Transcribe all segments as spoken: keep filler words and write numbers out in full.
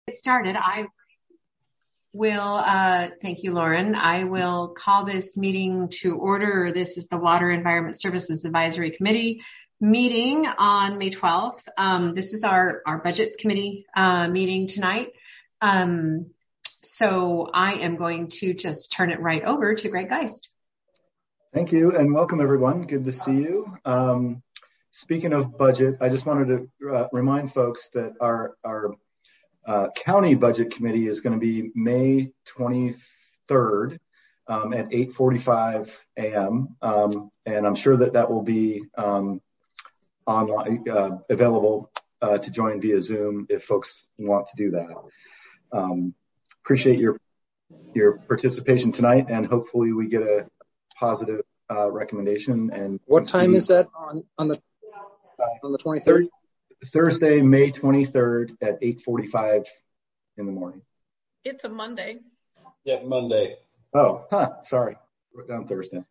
Get started. I will, uh, thank you, Lauren. I will call this meeting to order. This is the Water Environment Services Advisory Committee meeting on May twelfth. Um, this is our, our budget committee uh, meeting tonight. Um, so I am going to just turn it right over to Greg Geist. Thank you and welcome everyone. Good to see you. Um, speaking of budget, I just wanted to uh, remind folks that our, our uh, county budget committee is going to be May twenty-third um, at eight forty-five a.m. Um, and I'm sure that that will be um, online, uh, available uh, to join via Zoom if folks want to do that. Um, appreciate your your participation tonight, and hopefully we get a positive uh, recommendation. And what time is that on on the on the twenty-third? Thursday, May twenty-third at eight forty-five in the morning. It's a Monday. Yeah, Monday. Oh, huh. Sorry, wrote down Thursday.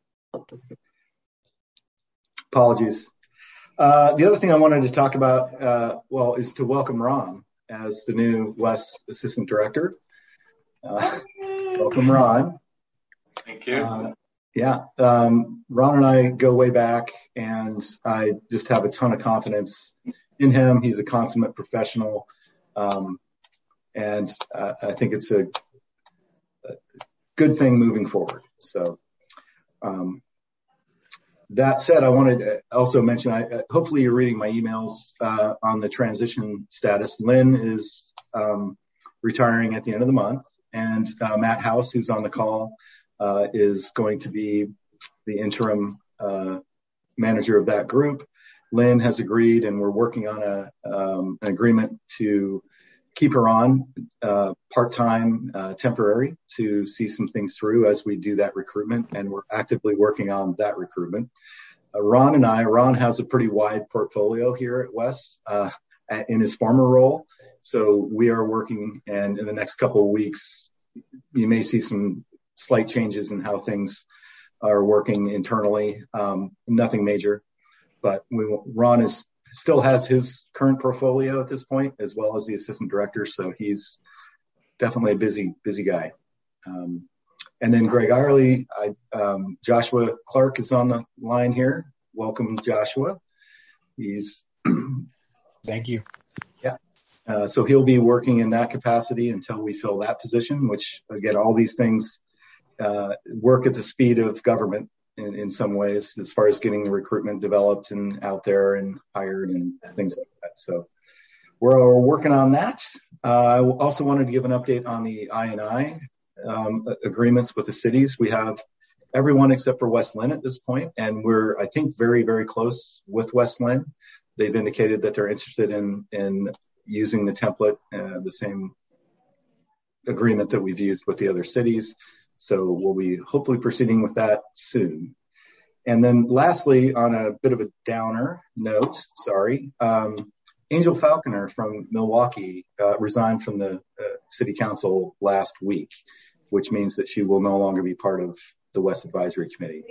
Apologies. Uh, the other thing I wanted to talk about, uh, well, is to welcome Ron as the new W E S Assistant Director. Uh, welcome, Ron. Thank you. Uh, yeah, um, Ron and I go way back, and I just have a ton of confidence in him. He's a consummate professional, um, and uh, I think it's a, a good thing moving forward. So, um, that said, I wanted to also mention, I, uh, hopefully you're reading my emails uh, on the transition status. Lynn is um, retiring at the end of the month, and uh, Matt House, who's on the call, uh, is going to be the interim uh, manager of that group. Lynn has agreed, and we're working on a um, an agreement to keep her on uh, part-time, uh, temporary, to see some things through as we do that recruitment, and we're actively working on that recruitment. Uh, Ron and I, Ron has a pretty wide portfolio here at W E S uh, in his former role, so we are working, and in the next couple of weeks, you may see some slight changes in how things are working internally, um, nothing major. But we, Ron is still has his current portfolio at this point, as well as the assistant director. So he's definitely a busy, busy guy. Um, and then Greg Irely, I, um, Joshua Clark is on the line here. Welcome, Joshua. He's thank you. Yeah. Uh, so he'll be working in that capacity until we fill that position. Which again, all these things uh, work at the speed of government. In, in some ways, as far as getting the recruitment developed and out there and hired and things like that. So we're, we're working on that. Uh, I also wanted to give an update on the I and I um, agreements with the cities. We have everyone except for West Lynn at this point, and we're, I think, very, very close with West Lynn. They've indicated that they're interested in, in using the template, uh, the same agreement that we've used with the other cities. So we'll be hopefully proceeding with that soon. And then lastly, on a bit of a downer note, sorry, um, Angel Falconer from Milwaukee uh, resigned from the uh, city council last week, which means that she will no longer be part of the W E S Advisory Committee,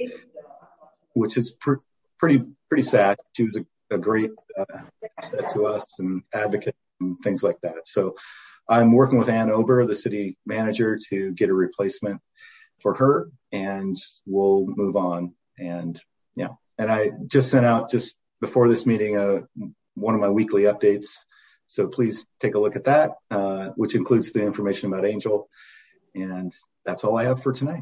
which is pr- pretty pretty sad. She was a, a great uh, asset to us and advocate and things like that. So I'm working with Ann Ober, the city manager, to get a replacement for her, and we'll move on. And yeah, and I just sent out just before this meeting uh, one of my weekly updates. So please take a look at that, uh, which includes the information about Angel. And that's all I have for tonight.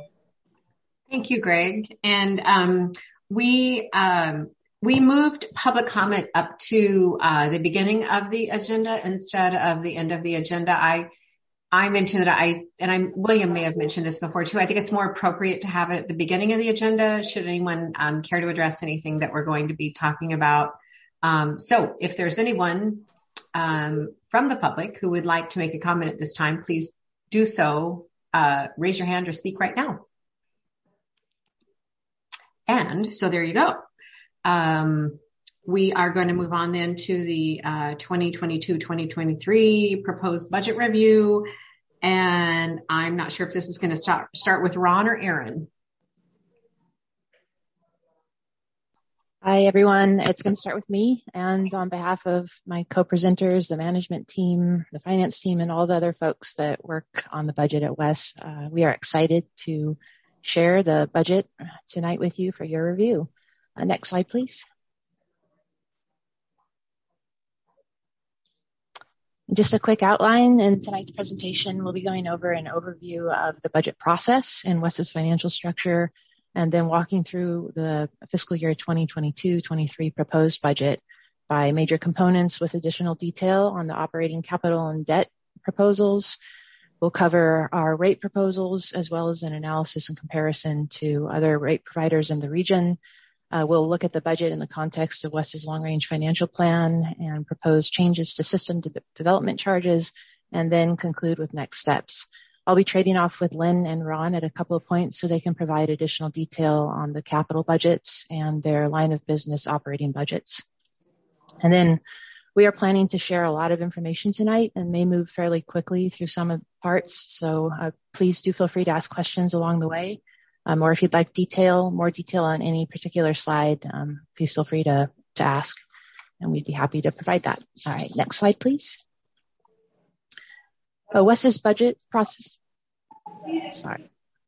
Thank you, Greg. And um, we um, we moved public comment up to uh, the beginning of the agenda instead of the end of the agenda. I I mentioned that I, and I, William may have mentioned this before too, I think it's more appropriate to have it at the beginning of the agenda should anyone um, care to address anything that we're going to be talking about. Um, so if there's anyone um, from the public who would like to make a comment at this time, please do so. Uh, raise your hand or speak right now. And so there you go. Um, we are going to move on then to the uh, twenty twenty-two twenty twenty-three proposed budget review. And I'm not sure if this is going to start, start with Ron or Aaron. Hi, everyone. It's going to start with me, and on behalf of my co-presenters, the management team, the finance team, and all the other folks that work on the budget at W E S, uh, we are excited to share the budget tonight with you for your review. Uh, next slide, please. Just a quick outline. In tonight's presentation, we'll be going over an overview of the budget process and W E S's financial structure, and then walking through the fiscal year twenty twenty-two twenty-three proposed budget by major components with additional detail on the operating capital and debt proposals. We'll cover our rate proposals as well as an analysis and comparison to other rate providers in the region. Uh, we'll look at the budget in the context of W E S's long-range financial plan and propose changes to system de- development charges, and then conclude with next steps. I'll be trading off with Lynn and Ron at a couple of points so they can provide additional detail on the capital budgets and their line of business operating budgets. And then we are planning to share a lot of information tonight and may move fairly quickly through some of the parts. So uh, please do feel free to ask questions along the way. Um, or if you'd like detail, more detail on any particular slide, um, please feel free to, to ask, and we'd be happy to provide that. All right, next slide, please. Uh, W E S's budget process. Sorry.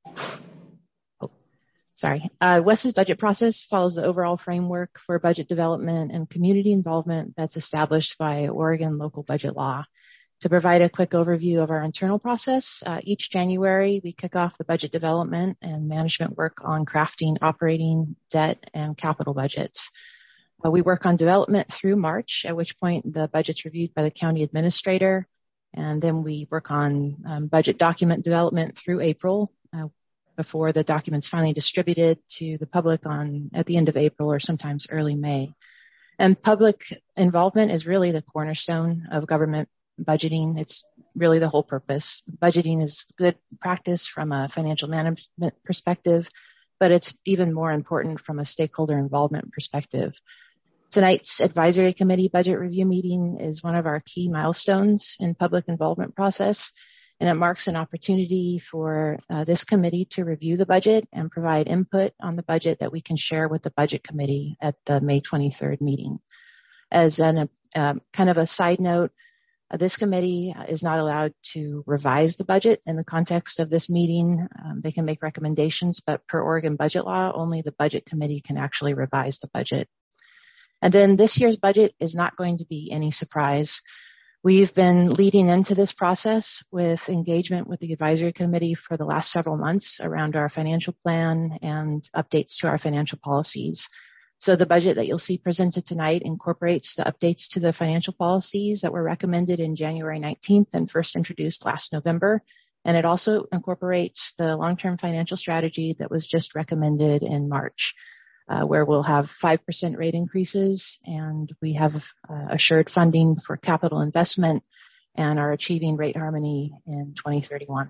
Oh, sorry. Uh, W E S's budget process follows the overall framework for budget development and community involvement that's established by Oregon local budget law. To provide a quick overview of our internal process, uh, each January we kick off the budget development and management work on crafting operating, debt, and capital budgets. Uh, we work on development through March, at which point the budget's reviewed by the county administrator, and then we work on um, budget document development through April uh, before the document's finally distributed to the public on at the end of April or sometimes early May. And public involvement is really the cornerstone of government budgeting. It's really the whole purpose. Budgeting is good practice from a financial management perspective, but it's even more important from a stakeholder involvement perspective. Tonight's advisory committee budget review meeting is one of our key milestones in public involvement process, and it marks an opportunity for uh, this committee to review the budget and provide input on the budget that we can share with the budget committee at the May twenty-third meeting. As an, uh, kind of a side note, Uh, this committee is not allowed to revise the budget in the context of this meeting. Um, they can make recommendations, but per Oregon budget law, only the budget committee can actually revise the budget. And then this year's budget is not going to be any surprise. We've been leading into this process with engagement with the advisory committee for the last several months around our financial plan and updates to our financial policies. So the budget that you'll see presented tonight incorporates the updates to the financial policies that were recommended in January nineteenth and first introduced last November. And it also incorporates the long-term financial strategy that was just recommended in March, uh, where we'll have five percent rate increases, and we have uh, assured funding for capital investment and are achieving rate harmony in twenty thirty-one.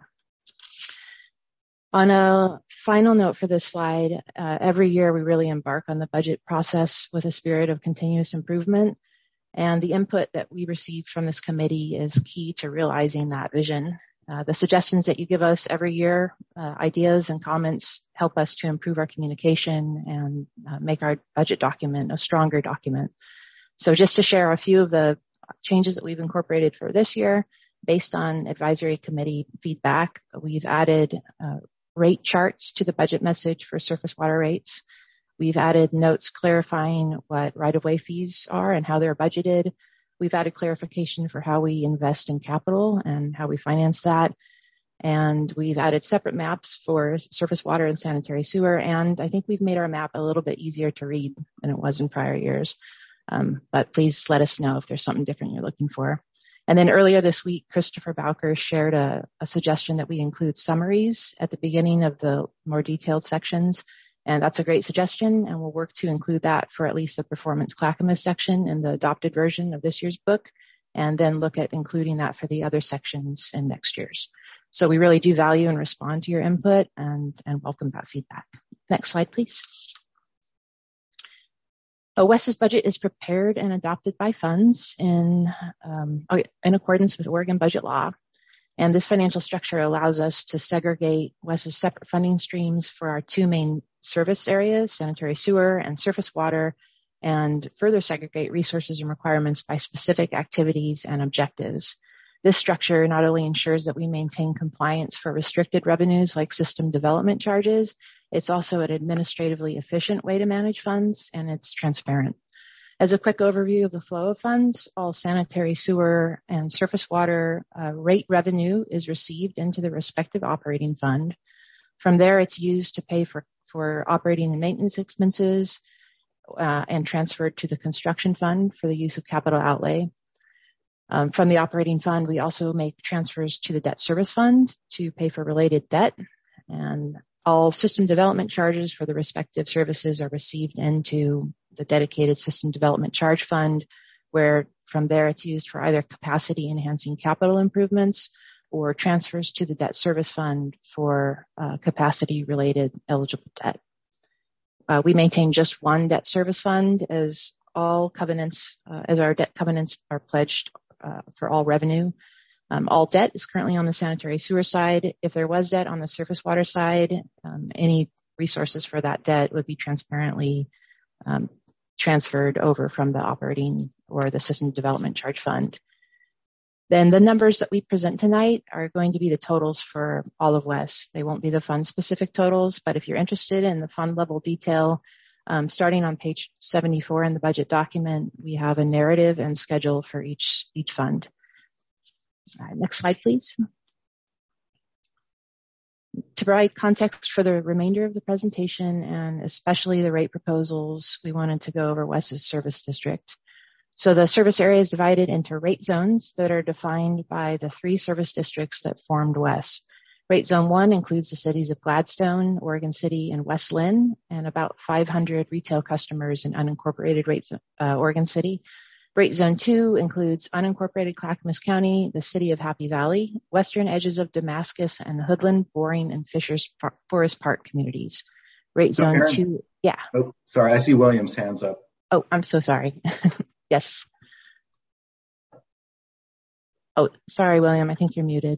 On a final note for this slide, uh, every year we really embark on the budget process with a spirit of continuous improvement, and the input that we receive from this committee is key to realizing that vision. Uh, the suggestions that you give us every year, uh, ideas and comments, help us to improve our communication and uh, make our budget document a stronger document. So just to share a few of the changes that we've incorporated for this year, based on advisory committee feedback, we've added uh, rate charts to the budget message for surface water rates. We've added notes clarifying what right-of-way fees are and how they're budgeted. We've added clarification for how we invest in capital and how we finance that. And we've added separate maps for surface water and sanitary sewer. And I think we've made our map a little bit easier to read than it was in prior years. Um, but please let us know if there's something different you're looking for. And then earlier this week, Christopher Bowker shared a, a suggestion that we include summaries at the beginning of the more detailed sections. And that's a great suggestion, and we'll work to include that for at least the performance Clackamas section in the adopted version of this year's book, and then look at including that for the other sections in next year's. So we really do value and respond to your input and, and welcome that feedback. Next slide, please. W E S's budget is prepared and adopted by funds in, um, in accordance with Oregon budget law. And this financial structure allows us to segregate W E S's separate funding streams for our two main service areas, sanitary sewer and surface water, and further segregate resources and requirements by specific activities and objectives. This structure not only ensures that we maintain compliance for restricted revenues like system development charges, it's also an administratively efficient way to manage funds, and it's transparent. As a quick overview of the flow of funds, all sanitary sewer and surface water uh, rate revenue is received into the respective operating fund. From there, it's used to pay for, for operating and maintenance expenses uh, and transferred to the construction fund for the use of capital outlay. Um, from the operating fund, we also make transfers to the debt service fund to pay for related debt, and all system development charges for the respective services are received into the dedicated system development charge fund, where from there it's used for either capacity enhancing capital improvements or transfers to the debt service fund for uh, capacity related eligible debt. Uh, we maintain just one debt service fund as all covenants, uh, as our debt covenants are pledged uh, for all revenue. Um, all debt is currently on the sanitary sewer side. If there was debt on the surface water side, um, any resources for that debt would be transparently um, transferred over from the operating or the system development charge fund. Then the numbers that we present tonight are going to be the totals for all of W E S. They won't be the fund-specific totals, but if you're interested in the fund-level detail, um, starting on page seventy-four in the budget document, we have a narrative and schedule for each, each fund. Uh, next slide, please. To provide context for the remainder of the presentation, and especially the rate proposals, we wanted to go over W E S's service district. So the service area is divided into rate zones that are defined by the three service districts that formed W E S. Rate Zone one includes the cities of Gladstone, Oregon City, and West Linn, and about five hundred retail customers in unincorporated Rate, uh, Oregon City. Rate Zone two includes unincorporated Clackamas County, the city of Happy Valley, western edges of Damascus, and the Hoodland, Boring, and Fishers Forest Park communities. Rate So Zone Aaron, two, yeah. Oh, sorry, I see William's hands up. Oh, I'm so sorry. Yes. Oh, sorry, William, I think you're muted.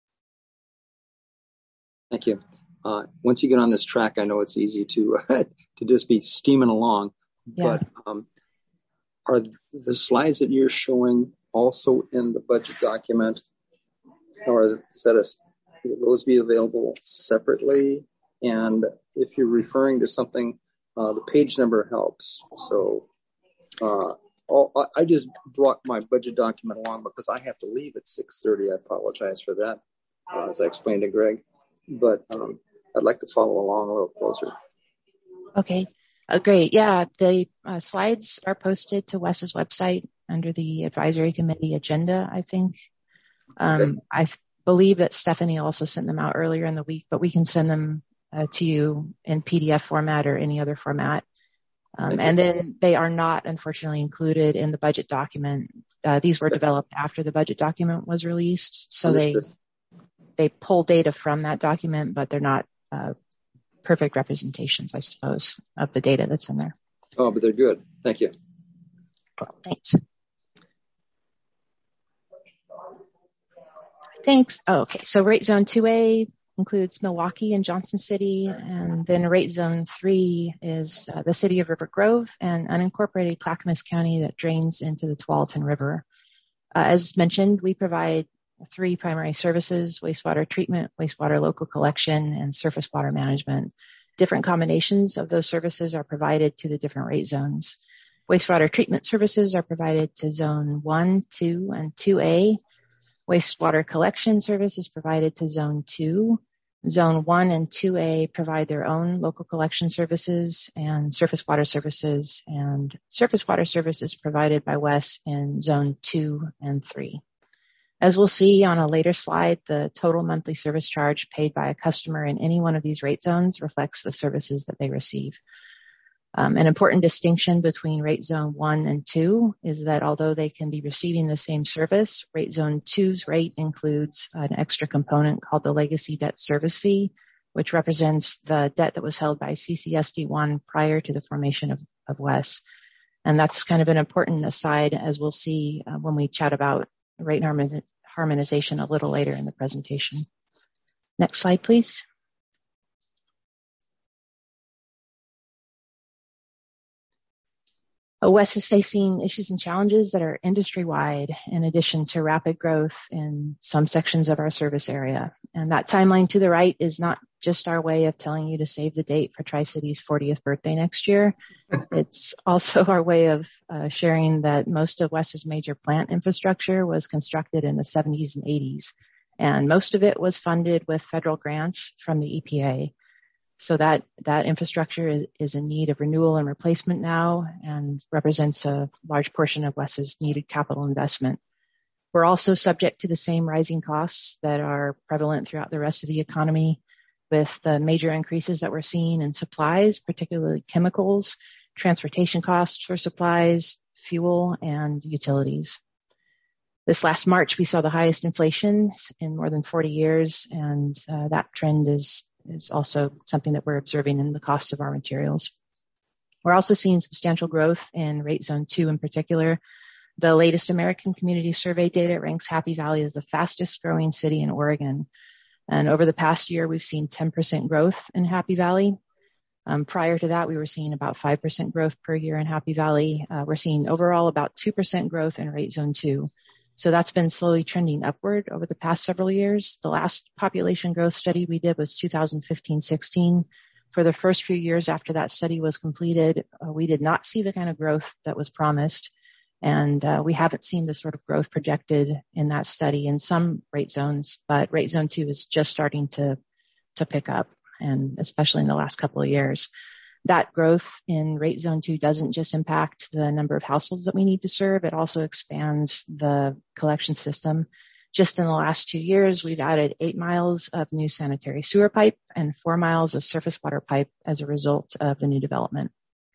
Thank you. Uh, once you get on this track, I know it's easy to uh, to just be steaming along. Yeah. But um, are the slides that you're showing also in the budget document, or is that a, will those be available separately? And if you're referring to something, uh, the page number helps. So uh, all, I just brought my budget document along because I have to leave at six thirty. I apologize for that, uh, as I explained to Greg. But um, I'd like to follow along a little closer. Okay, uh, great. Yeah, the uh, slides are posted to W E S's website under the advisory committee agenda, I think. Um, okay. I f- believe that Stephanie also sent them out earlier in the week, but we can send them uh, to you in P D F format or any other format. Um, and then they are not, unfortunately, included in the budget document. Uh, these were developed after the budget document was released, so they they pull data from that document, but they're not uh, perfect representations, I suppose, of the data that's in there. Oh, but they're good. Thank you. Thanks. Thanks. Oh, okay. So Rate Zone two A includes Milwaukee and Johnson City, and then Rate Zone three is uh, the city of River Grove and unincorporated Clackamas County that drains into the Tualatin River. Uh, as mentioned, we provide three primary services: wastewater treatment, wastewater local collection, and surface water management. Different combinations of those services are provided to the different rate zones. Wastewater treatment services are provided to Zone one, two, and two A. Wastewater collection service is provided to Zone two. Zone one and two A provide their own local collection services and surface water services, and surface water services provided by W E S in Zone two and three. As we'll see on a later slide, the total monthly service charge paid by a customer in any one of these rate zones reflects the services that they receive. Um, an important distinction between Rate Zone one and two is that although they can be receiving the same service, Rate Zone two's rate includes an extra component called the Legacy Debt Service Fee, which represents the debt that was held by C C S D one prior to the formation of, of W E S. And that's kind of an important aside, as we'll see uh, when we chat about rate harmon- harmonization a little later in the presentation. Next slide, please. Uh, WES is facing issues and challenges that are industry-wide in addition to rapid growth in some sections of our service area. And that timeline to the right is not just our way of telling you to save the date for Tri-City's fortieth birthday next year. It's also our way of uh, sharing that most of WES's major plant infrastructure was constructed in the seventies and eighties, and most of it was funded with federal grants from the E P A. So that, that infrastructure is, is in need of renewal and replacement now and represents a large portion of WES's needed capital investment. We're also subject to the same rising costs that are prevalent throughout the rest of the economy, with the major increases that we're seeing in supplies, particularly chemicals, transportation costs for supplies, fuel, and utilities. This last March, we saw the highest inflation in more than forty years, and uh, that trend is is also something that we're observing in the cost of our materials. We're also seeing substantial growth in Rate Zone two in particular. The latest American Community Survey data ranks Happy Valley as the fastest growing city in Oregon. And over the past year, we've seen ten percent growth in Happy Valley. Um, prior to that, we were seeing about five percent growth per year in Happy Valley. Uh, we're seeing overall about two percent growth in Rate Zone two. So that's been slowly trending upward over the past several years. The last population growth study we did was two thousand fifteen sixteen. For the first few years after that study was completed, uh, we did not see the kind of growth that was promised. And uh, we haven't seen the sort of growth projected in that study in some rate zones, but Rate Zone two is just starting to, to pick up, and especially in the last couple of years. That growth in Rate Zone two doesn't just impact the number of households that we need to serve, it also expands the collection system. Just in the last two years, we've added eight miles of new sanitary sewer pipe and four miles of surface water pipe as a result of the new development.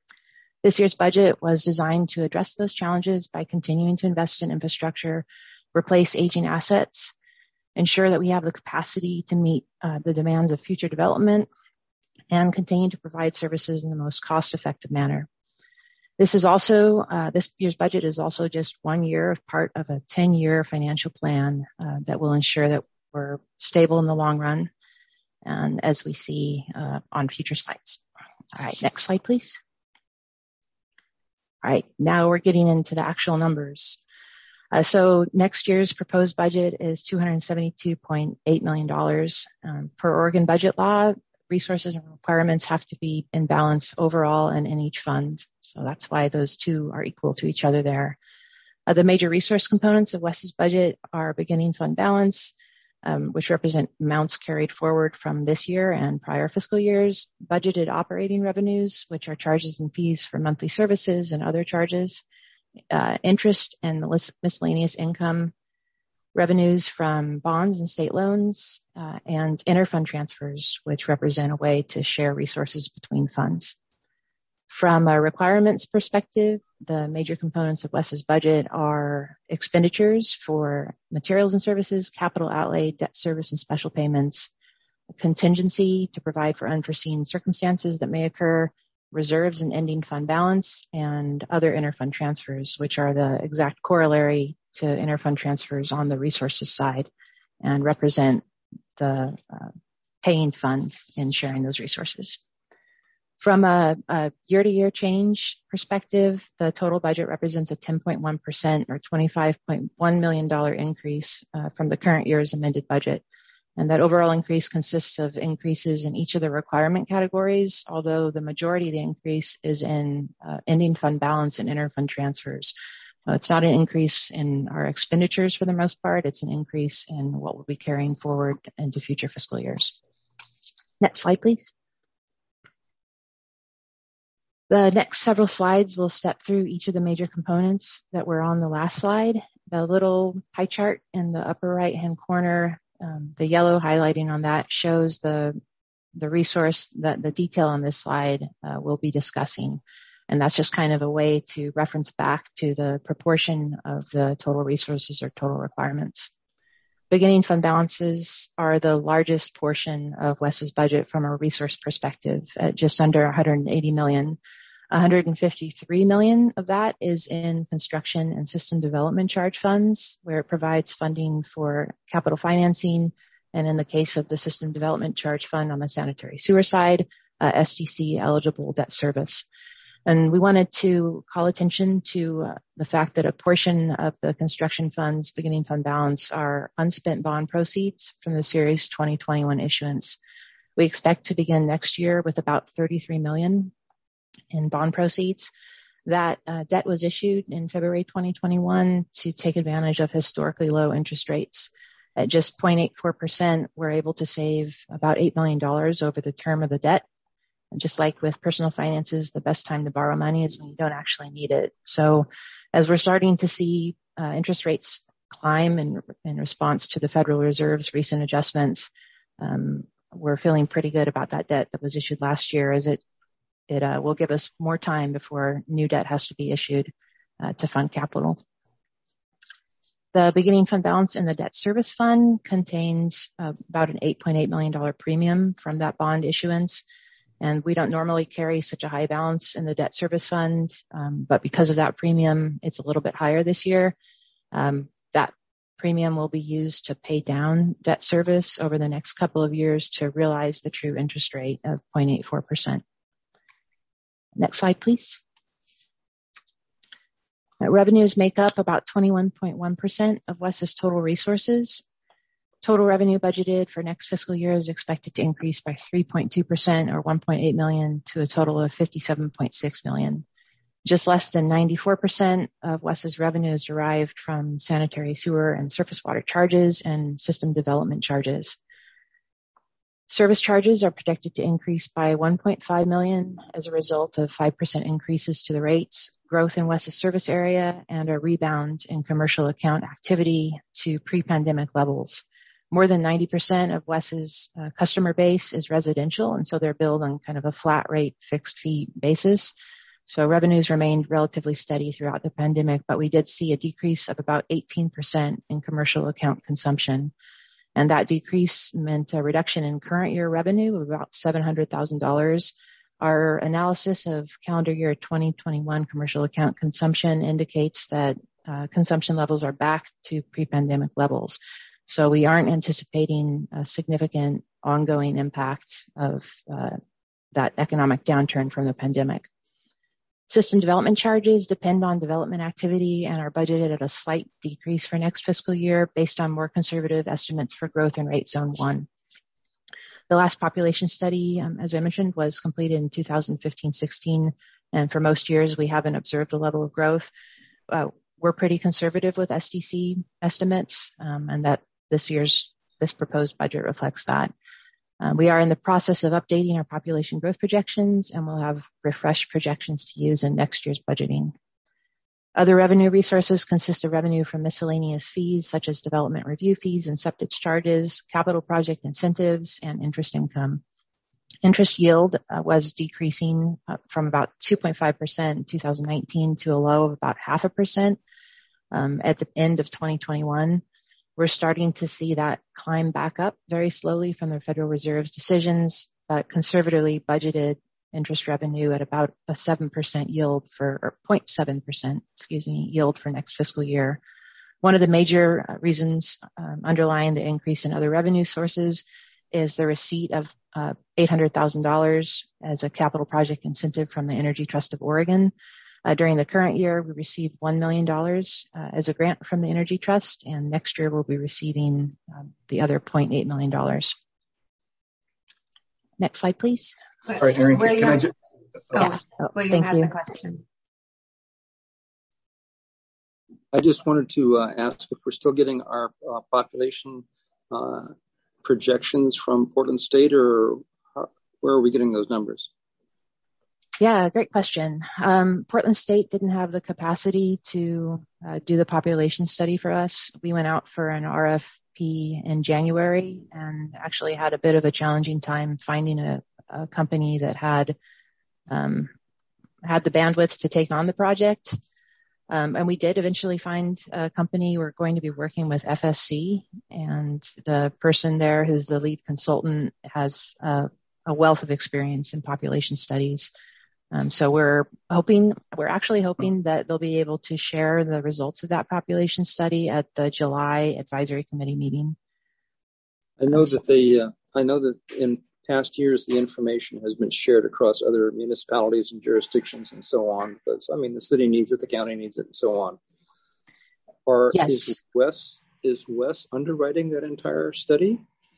This year's budget was designed to address those challenges by continuing to invest in infrastructure, replace aging assets, ensure that we have the capacity to meet uh, the demands of future development, and continue to provide services in the most cost-effective manner. This is also, uh, this year's budget is also just one year of part of a ten-year financial plan uh, that will ensure that we're stable in the long run, and as we see uh, on future slides. All right, next slide, please. All right, now we're getting into the actual numbers. Uh, so next year's proposed budget is two hundred seventy-two point eight million dollars. Um, per Oregon budget law, resources and requirements have to be in balance overall and in each fund. So that's why those two are equal to each other there. Uh, the major resource components of WES's budget are beginning fund balance, um, which represent amounts carried forward from this year and prior fiscal years, budgeted operating revenues, which are charges and fees for monthly services and other charges, uh, interest and miscellaneous income, revenues from bonds and state loans, uh, and interfund transfers, which represent a way to share resources between funds. From a requirements perspective, the major components of WES's budget are expenditures for materials and services, capital outlay, debt service, and special payments, a contingency to provide for unforeseen circumstances that may occur, reserves and ending fund balance, and other interfund transfers, which are the exact corollary to interfund transfers on the resources side and represent the uh, paying funds in sharing those resources. From a, a year-to-year change perspective, the total budget represents a ten point one percent or twenty-five point one million dollars increase uh, from the current year's amended budget. And that overall increase consists of increases in each of the requirement categories, although the majority of the increase is in uh, ending fund balance and interfund transfers. Uh, it's not an increase in our expenditures for the most part. It's an increase in what we'll be carrying forward into future fiscal years. Next slide, please. The next several slides will step through each of the major components that were on the last slide. The little pie chart in the upper right-hand corner, um, the yellow highlighting on that shows the, the resource that the detail on this slide uh, we'll be discussing. And that's just kind of a way to reference back to the proportion of the total resources or total requirements. Beginning fund balances are the largest portion of WES's budget from a resource perspective at just under one hundred eighty million dollars. one hundred fifty-three million dollars of that is in construction and system development charge funds, where it provides funding for capital financing, and in the case of the system development charge fund on the sanitary sewer side, uh, S D C eligible debt service. And we wanted to call attention to uh, the fact that a portion of the construction fund's beginning fund balance are unspent bond proceeds from the Series twenty twenty-one issuance. We expect to begin next year with about thirty-three million dollars in bond proceeds. That uh, debt was issued in February twenty twenty-one to take advantage of historically low interest rates. At just zero point eight four percent, we're able to save about eight million dollars over the term of the debt. And just like with personal finances, the best time to borrow money is when you don't actually need it. So as we're starting to see uh, interest rates climb in, in response to the Federal Reserve's recent adjustments, um, we're feeling pretty good about that debt that was issued last year, as it It uh, will give us more time before new debt has to be issued uh, to fund capital. The beginning fund balance in the debt service fund contains uh, about an eight point eight million dollars premium from that bond issuance. And we don't normally carry such a high balance in the debt service fund, um, but because of that premium, it's a little bit higher this year. Um, that premium will be used to pay down debt service over the next couple of years to realize the true interest rate of zero point eight four percent. Next slide, please. Now, revenues make up about twenty-one point one percent of W E S's total resources. Total revenue budgeted for next fiscal year is expected to increase by three point two percent or one point eight million dollars to a total of fifty-seven point six million dollars. Just less than ninety-four percent of W E S's revenue is derived from sanitary sewer and surface water charges and system development charges. Service charges are projected to increase by one point five million dollars as a result of five percent increases to the rates, growth in W E S's service area, and a rebound in commercial account activity to pre-pandemic levels. More than ninety percent of W E S's uh, customer base is residential, and so they're billed on kind of a flat rate, fixed fee basis. So revenues remained relatively steady throughout the pandemic, but we did see a decrease of about eighteen percent in commercial account consumption. And that decrease meant a reduction in current year revenue of about seven hundred thousand dollars. Our analysis of calendar year twenty twenty-one commercial account consumption indicates that uh, consumption levels are back to pre-pandemic levels. So we aren't anticipating a significant ongoing impact of uh, that economic downturn from the pandemic. System development charges depend on development activity and are budgeted at a slight decrease for next fiscal year based on more conservative estimates for growth in rate zone one. The last population study, um, as I mentioned, was completed in two thousand fifteen sixteen, and for most years we haven't observed the level of growth. Uh, we're pretty conservative with S D C estimates, um, and that this year's, this proposed budget reflects that. Uh, we are in the process of updating our population growth projections, and we'll have refreshed projections to use in next year's budgeting. Other revenue resources consist of revenue from miscellaneous fees, such as development review fees and septic charges, capital project incentives, and interest income. Interest yield uh, was decreasing uh, from about two point five percent in two thousand nineteen to a low of about half a percent um, at the end of twenty twenty-one. We're starting to see that climb back up very slowly from the Federal Reserve's decisions, but conservatively budgeted interest revenue at about a seven percent yield for, or zero point seven percent, excuse me, yield for next fiscal year. One of the major reasons um, underlying the increase in other revenue sources is the receipt of uh, eight hundred thousand dollars as a capital project incentive from the Energy Trust of Oregon. Uh, during the current year, we received one million dollars uh, as a grant from the Energy Trust, and next year we'll be receiving um, the other zero point eight million dollars. Next slide, please. All right, Erin, can, can I just... Oh, yeah. oh, William thank has you. a question. I just wanted to uh, ask if we're still getting our uh, population uh, projections from Portland State, or how, where are we getting those numbers? Yeah, great question. Um, Portland State didn't have the capacity to uh, do the population study for us. We went out for an R F P in January and actually had a bit of a challenging time finding a, a company that had um, had the bandwidth to take on the project. Um, and we did eventually find a company. We're going to be working with F S C, and the person there who's the lead consultant has uh, a wealth of experience in population studies. Um, so we're hoping, we're actually hoping that they'll be able to share the results of that population study at the July advisory committee meeting. I know that they, uh, I know that in past years the information has been shared across other municipalities and jurisdictions and so on? Because, I mean, the city needs it, the county needs it, and so on. Or Yes. is Wes, is Wes underwriting that entire study?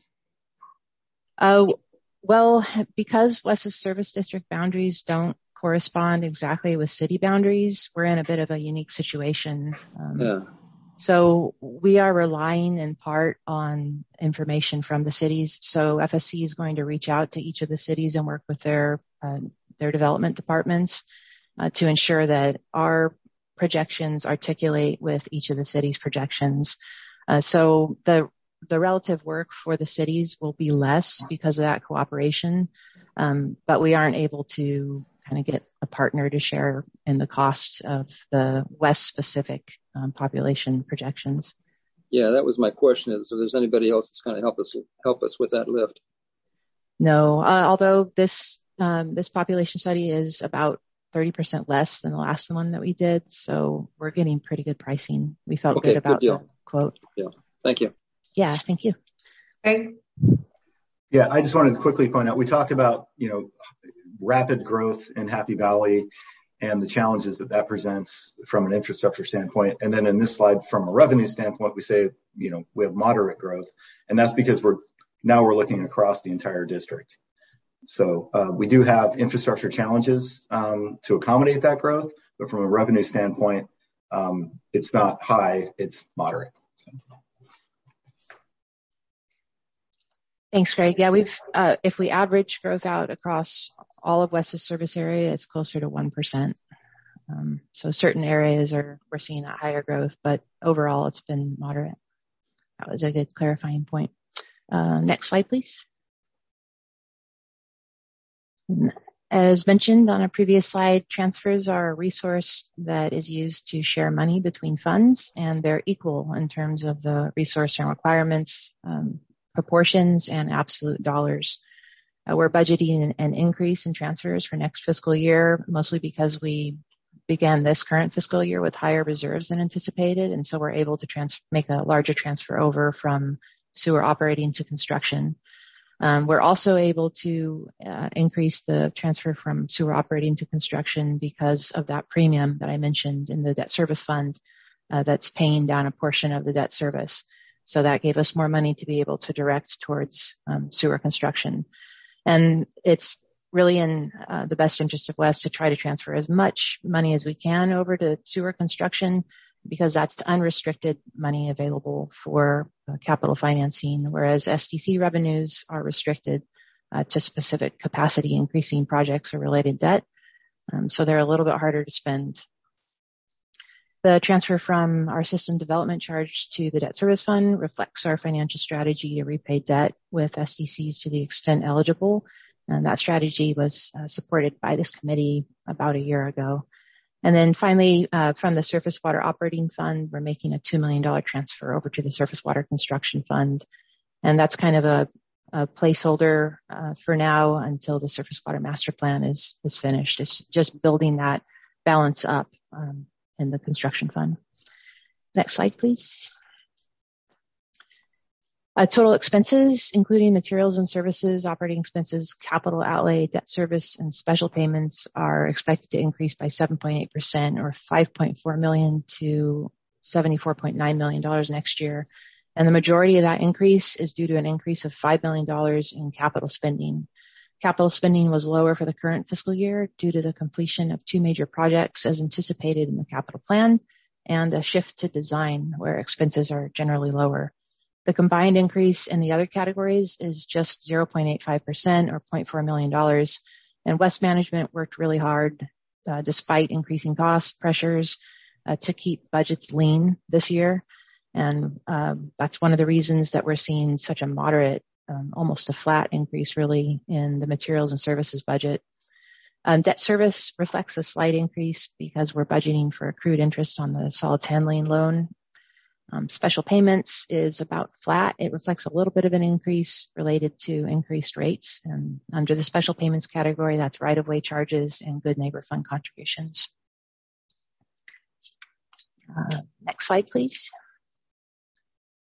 Uh, well, because Wes's service district boundaries don't correspond exactly with city boundaries, we're in a bit of a unique situation. Um, Yeah. So we are relying in part on information from the cities. So F S C is going to reach out to each of the cities and work with their uh, their development departments uh, to ensure that our projections articulate with each of the cities' projections. Uh, so the the relative work for the cities will be less because of that cooperation, um, but we aren't able to kind of get a partner to share in the cost of the West-specific um, population projections. Yeah, that was my question. Is if there's anybody else that's going to help us help us with that lift? No, uh, although this um, this population study is about thirty percent less than the last one that we did, so we're getting pretty good pricing. We felt Okay, good about good deal. the quote. Yeah, thank you. Yeah, thank you. Greg? Yeah, I just wanted to quickly point out, we talked about, you know, rapid growth in Happy Valley and the challenges that that presents from an infrastructure standpoint. And then in this slide, from a revenue standpoint, we say, you know, we have moderate growth. And that's because we're now we're looking across the entire district. So uh, we do have infrastructure challenges um, to accommodate that growth, but from a revenue standpoint, um, it's not high, it's moderate. So. Thanks, Greg. Yeah, we've uh, if we average growth out across all of West's service area, it's closer to one percent. Um, so certain areas are we're seeing that higher growth, but overall it's been moderate. That was a good clarifying point. Uh, next slide, please. As mentioned on a previous slide, transfers are a resource that is used to share money between funds, and they're equal in terms of the resource and requirements, um, proportions, and absolute dollars. Uh, we're budgeting an, an increase in transfers for next fiscal year, mostly because we began this current fiscal year with higher reserves than anticipated, and so we're able to trans- make a larger transfer over from sewer operating to construction. Um, we're also able to uh, increase the transfer from sewer operating to construction because of that premium that I mentioned in the debt service fund uh, that's paying down a portion of the debt service. So that gave us more money to be able to direct towards um, sewer construction. And it's really in uh, the best interest of West to try to transfer as much money as we can over to sewer construction, because that's unrestricted money available for uh, capital financing, whereas S D C revenues are restricted uh, to specific capacity increasing projects or related debt. Um, so they're a little bit harder to spend. The transfer from our system development charge to the debt service fund reflects our financial strategy to repay debt with S D Cs to the extent eligible. And that strategy was uh, supported by this committee about a year ago. And then finally, uh, from the Surface Water Operating Fund, we're making a two million dollars transfer over to the Surface Water Construction Fund. And that's kind of a, a placeholder uh, for now until the Surface Water Master Plan is, is finished. It's just building that balance up um, in the construction fund. Next slide, please. Uh, total expenses, including materials and services, operating expenses, capital outlay, debt service, and special payments, are expected to increase by seven point eight percent, or five point four million dollars to seventy-four point nine million dollars next year. And the majority of that increase is due to an increase of five million dollars in capital spending. Capital spending was lower for the current fiscal year due to the completion of two major projects as anticipated in the capital plan, and a shift to design where expenses are generally lower. The combined increase in the other categories is just zero point eight five percent, or zero point four million dollars. And West Management worked really hard, uh, despite increasing cost pressures, uh, to keep budgets lean this year. And um, that's one of the reasons that we're seeing such a moderate, um, almost a flat increase really in the materials and services budget. Um, debt service reflects a slight increase because we're budgeting for accrued interest on the solids handling loan. Um, special payments is about flat. It reflects a little bit of an increase related to increased rates. And under the special payments category, that's right-of-way charges and Good Neighbor Fund contributions. Uh, next slide, please.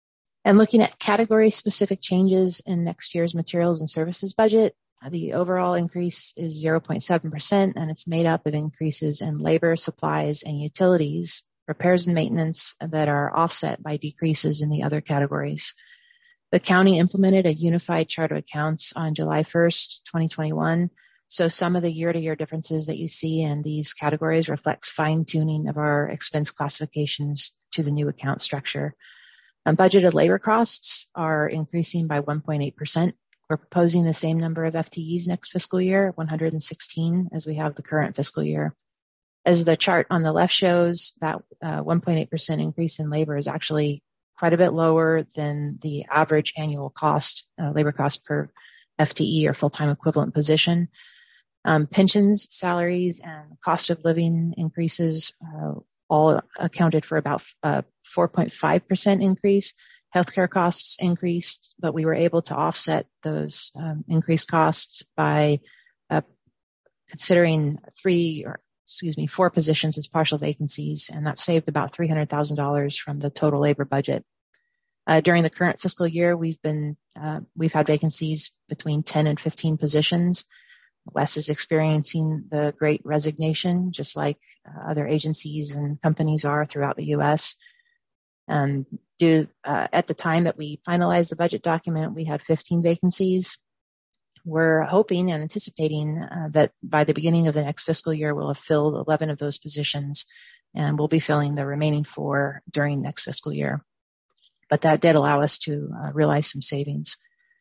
And looking at category-specific changes in next year's materials and services budget, the overall increase is zero point seven percent, and it's made up of increases in labor, supplies, and utilities, repairs and maintenance that are offset by decreases in the other categories. The county implemented a unified chart of accounts on July first, twenty twenty-one, so some of the year-to-year differences that you see in these categories reflects fine-tuning of our expense classifications to the new account structure. Um, budgeted labor costs are increasing by one point eight percent. We're proposing the same number of F T Es next fiscal year, one hundred sixteen, as we have the current fiscal year. As the chart on the left shows, that uh, one point eight percent increase in labor is actually quite a bit lower than the average annual cost, uh, labor cost per F T E or full-time equivalent position. Um, pensions, salaries, and cost of living increases uh, all accounted for about uh, four point five percent increase. Healthcare costs increased, but we were able to offset those um, increased costs by uh, considering three, or excuse me, four positions as partial vacancies, and that saved about three hundred thousand dollars from the total labor budget. Uh, during the current fiscal year, we've been uh, we've had vacancies between ten and fifteen positions. Wes is experiencing the Great Resignation, just like uh, other agencies and companies are throughout the U S And due, uh, at the time that we finalized the budget document, we had fifteen vacancies. We're hoping and anticipating uh, that by the beginning of the next fiscal year, we'll have filled eleven of those positions, and we'll be filling the remaining four during next fiscal year. But that did allow us to uh, realize some savings.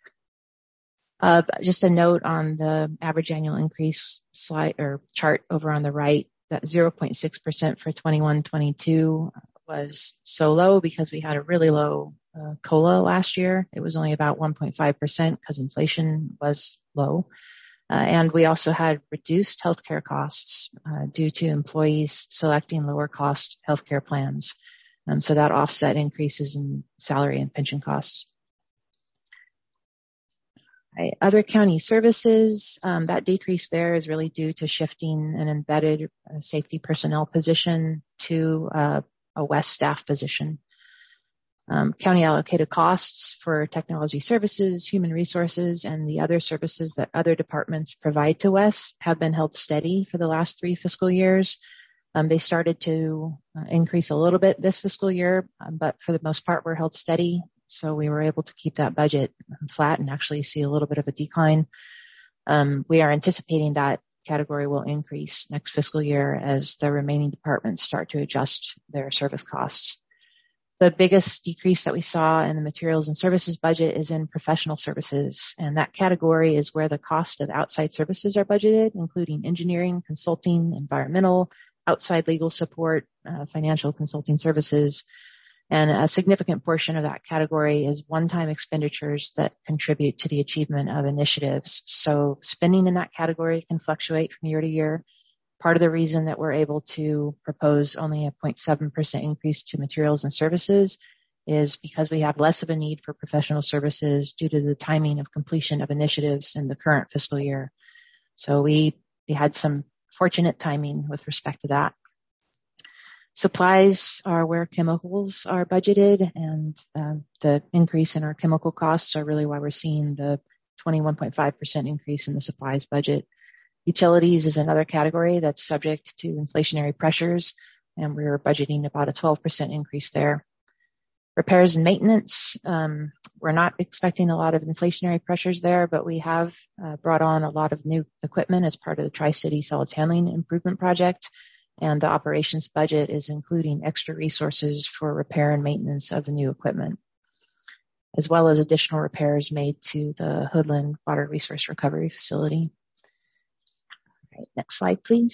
Uh, just a note on the average annual increase slide or chart over on the right, that zero point six percent for twenty-one twenty-two was so low because we had a really low uh, COLA last year. It was only about one point five percent because inflation was low. Uh, and we also had reduced healthcare costs uh, due to employees selecting lower cost healthcare plans. Um, so that offset increases in salary and pension costs. Right. Other county services, um, that decrease there is really due to shifting an embedded uh, safety personnel position to uh, a West staff position. Um, county allocated costs for technology services, human resources, and the other services that other departments provide to West have been held steady for the last three fiscal years. Um, they started to uh, increase a little bit this fiscal year, um, but for the most part were held steady. So we were able to keep that budget flat and actually see a little bit of a decline. Um, we are anticipating that category will increase next fiscal year as the remaining departments start to adjust their service costs. The biggest decrease that we saw in the materials and services budget is in professional services, and that category is where the cost of outside services are budgeted, including engineering, consulting, environmental, outside legal support, uh, financial consulting services. And a significant portion of that category is one-time expenditures that contribute to the achievement of initiatives. So spending in that category can fluctuate from year to year. Part of the reason that we're able to propose only a zero point seven percent increase to materials and services is because we have less of a need for professional services due to the timing of completion of initiatives in the current fiscal year. So we, we had some fortunate timing with respect to that. Supplies are where chemicals are budgeted, and uh, the increase in our chemical costs are really why we're seeing the twenty-one point five percent increase in the supplies budget. Utilities is another category that's subject to inflationary pressures, and we're budgeting about a twelve percent increase there. Repairs and maintenance, um, we're not expecting a lot of inflationary pressures there, but we have uh, brought on a lot of new equipment as part of the Tri-City Solids Handling Improvement Project. And the operations budget is including extra resources for repair and maintenance of the new equipment, as well as additional repairs made to the Hoodland Water Resource Recovery Facility. All right, next slide, please.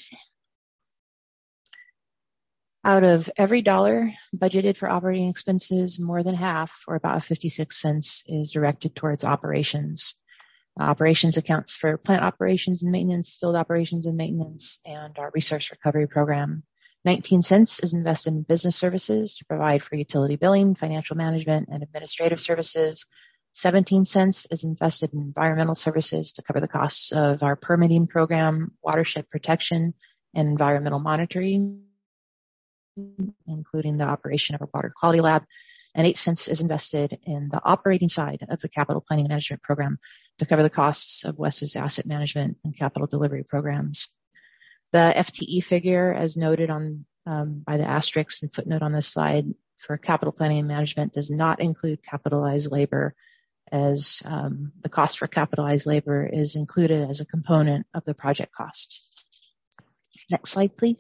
Out of every dollar budgeted for operating expenses, more than half, or about fifty-six cents, is directed towards operations. Operations accounts for plant operations and maintenance, field operations and maintenance, and our resource recovery program. nineteen cents is invested in business services to provide for utility billing, financial management, and administrative services. seventeen cents is invested in environmental services to cover the costs of our permitting program, watershed protection, and environmental monitoring, including the operation of our water quality lab. and eight cents is invested in the operating side of the capital planning management program to cover the costs of WES's asset management and capital delivery programs. The F T E figure, as noted on um, by the asterisk and footnote on this slide, for capital planning and management does not include capitalized labor, as um, the cost for capitalized labor is included as a component of the project costs. Next slide, please.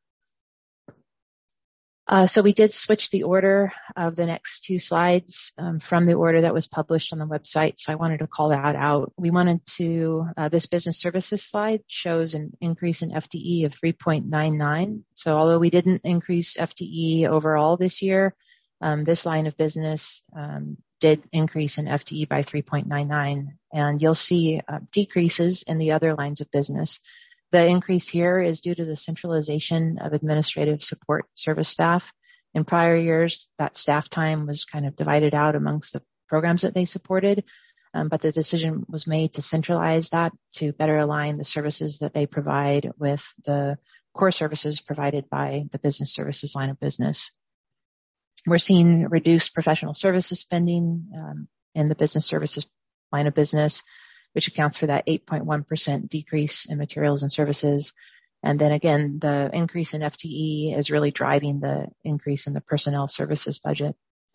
Uh, so we did switch the order of the next two slides um, from the order that was published on the website, so I wanted to call that out. We wanted to, uh, this business services slide shows an increase in F T E of three point nine nine. So although we didn't increase F T E overall this year, um, this line of business um, did increase in F T E by three point nine nine, and you'll see uh, decreases in the other lines of business. The increase here is due to the centralization of administrative support service staff. In prior years, that staff time was kind of divided out amongst the programs that they supported, um, but the decision was made to centralize that to better align the services that they provide with the core services provided by the business services line of business. We're seeing reduced professional services spending um, in the business services line of business, which accounts for that eight point one percent decrease in materials and services. And then again, the increase in F T E is really driving the increase in the personnel services budget.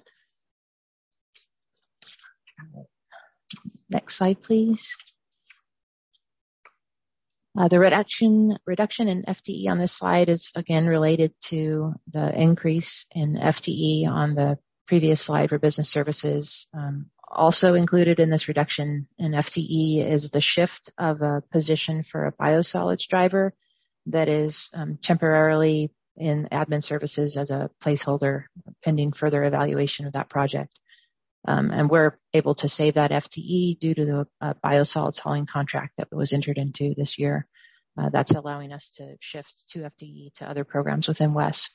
Next slide, please. Uh, the reduction, reduction in F T E on this slide is again related to the increase in F T E on the previous slide for business services. Um, Also included in this reduction in F T E is the shift of a position for a biosolids driver that is um, temporarily in admin services as a placeholder pending further evaluation of that project. Um, and we're able to save that F T E due to the uh, biosolids hauling contract that was entered into this year. Uh, that's allowing us to shift two F T E to other programs within WES.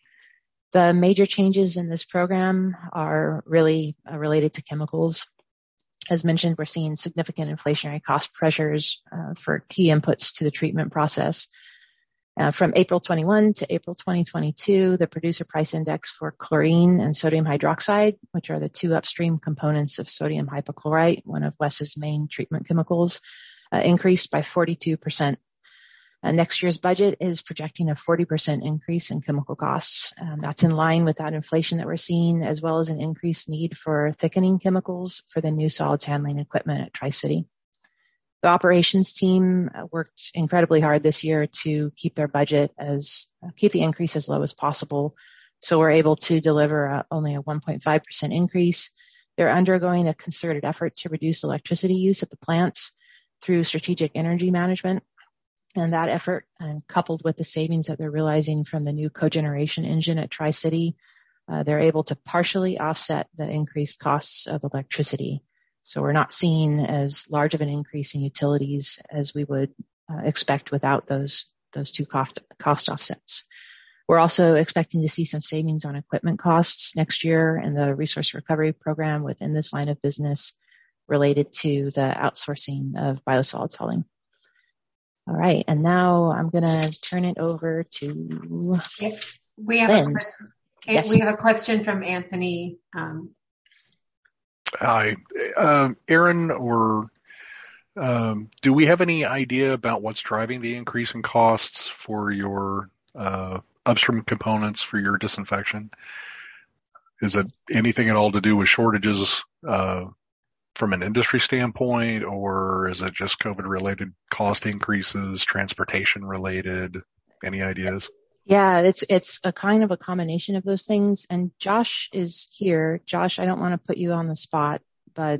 The major changes in this program are really uh, related to chemicals. As mentioned, we're seeing significant inflationary cost pressures uh, for key inputs to the treatment process. Uh, from April twenty-one to April twenty twenty-two, the producer price index for chlorine and sodium hydroxide, which are the two upstream components of sodium hypochlorite, one of WES's main treatment chemicals, uh, increased by forty-two percent. Uh, next year's budget is projecting a forty percent increase in chemical costs. Um, that's in line with that inflation that we're seeing, as well as an increased need for thickening chemicals for the new solids handling equipment at Tri-City. The operations team worked incredibly hard this year to keep their budget as, uh, keep the increase as low as possible. So we're able to deliver a, only a one point five percent increase. They're undergoing a concerted effort to reduce electricity use at the plants through strategic energy management. And that effort, and coupled with the savings that they're realizing from the new cogeneration engine at Tri-City, uh, they're able to partially offset the increased costs of electricity. So we're not seeing as large of an increase in utilities as we would uh, expect without those those two cost, cost offsets. We're also expecting to see some savings on equipment costs next year in the resource recovery program within this line of business related to the outsourcing of biosolids hauling. All right, and now I'm going to turn it over to yes, we have Lynn. A question. Yes. We have a question from Anthony. Um, Hi, uh, Aaron, or um, do we have any idea about what's driving the increase in costs for your uh, upstream components for your disinfection? Is it anything at all to do with shortages uh, from an industry standpoint, or is it just COVID-related cost increases, transportation-related? Any ideas? Yeah, it's it's a kind of a combination of those things. And Josh is here. Josh, I don't want to put you on the spot, but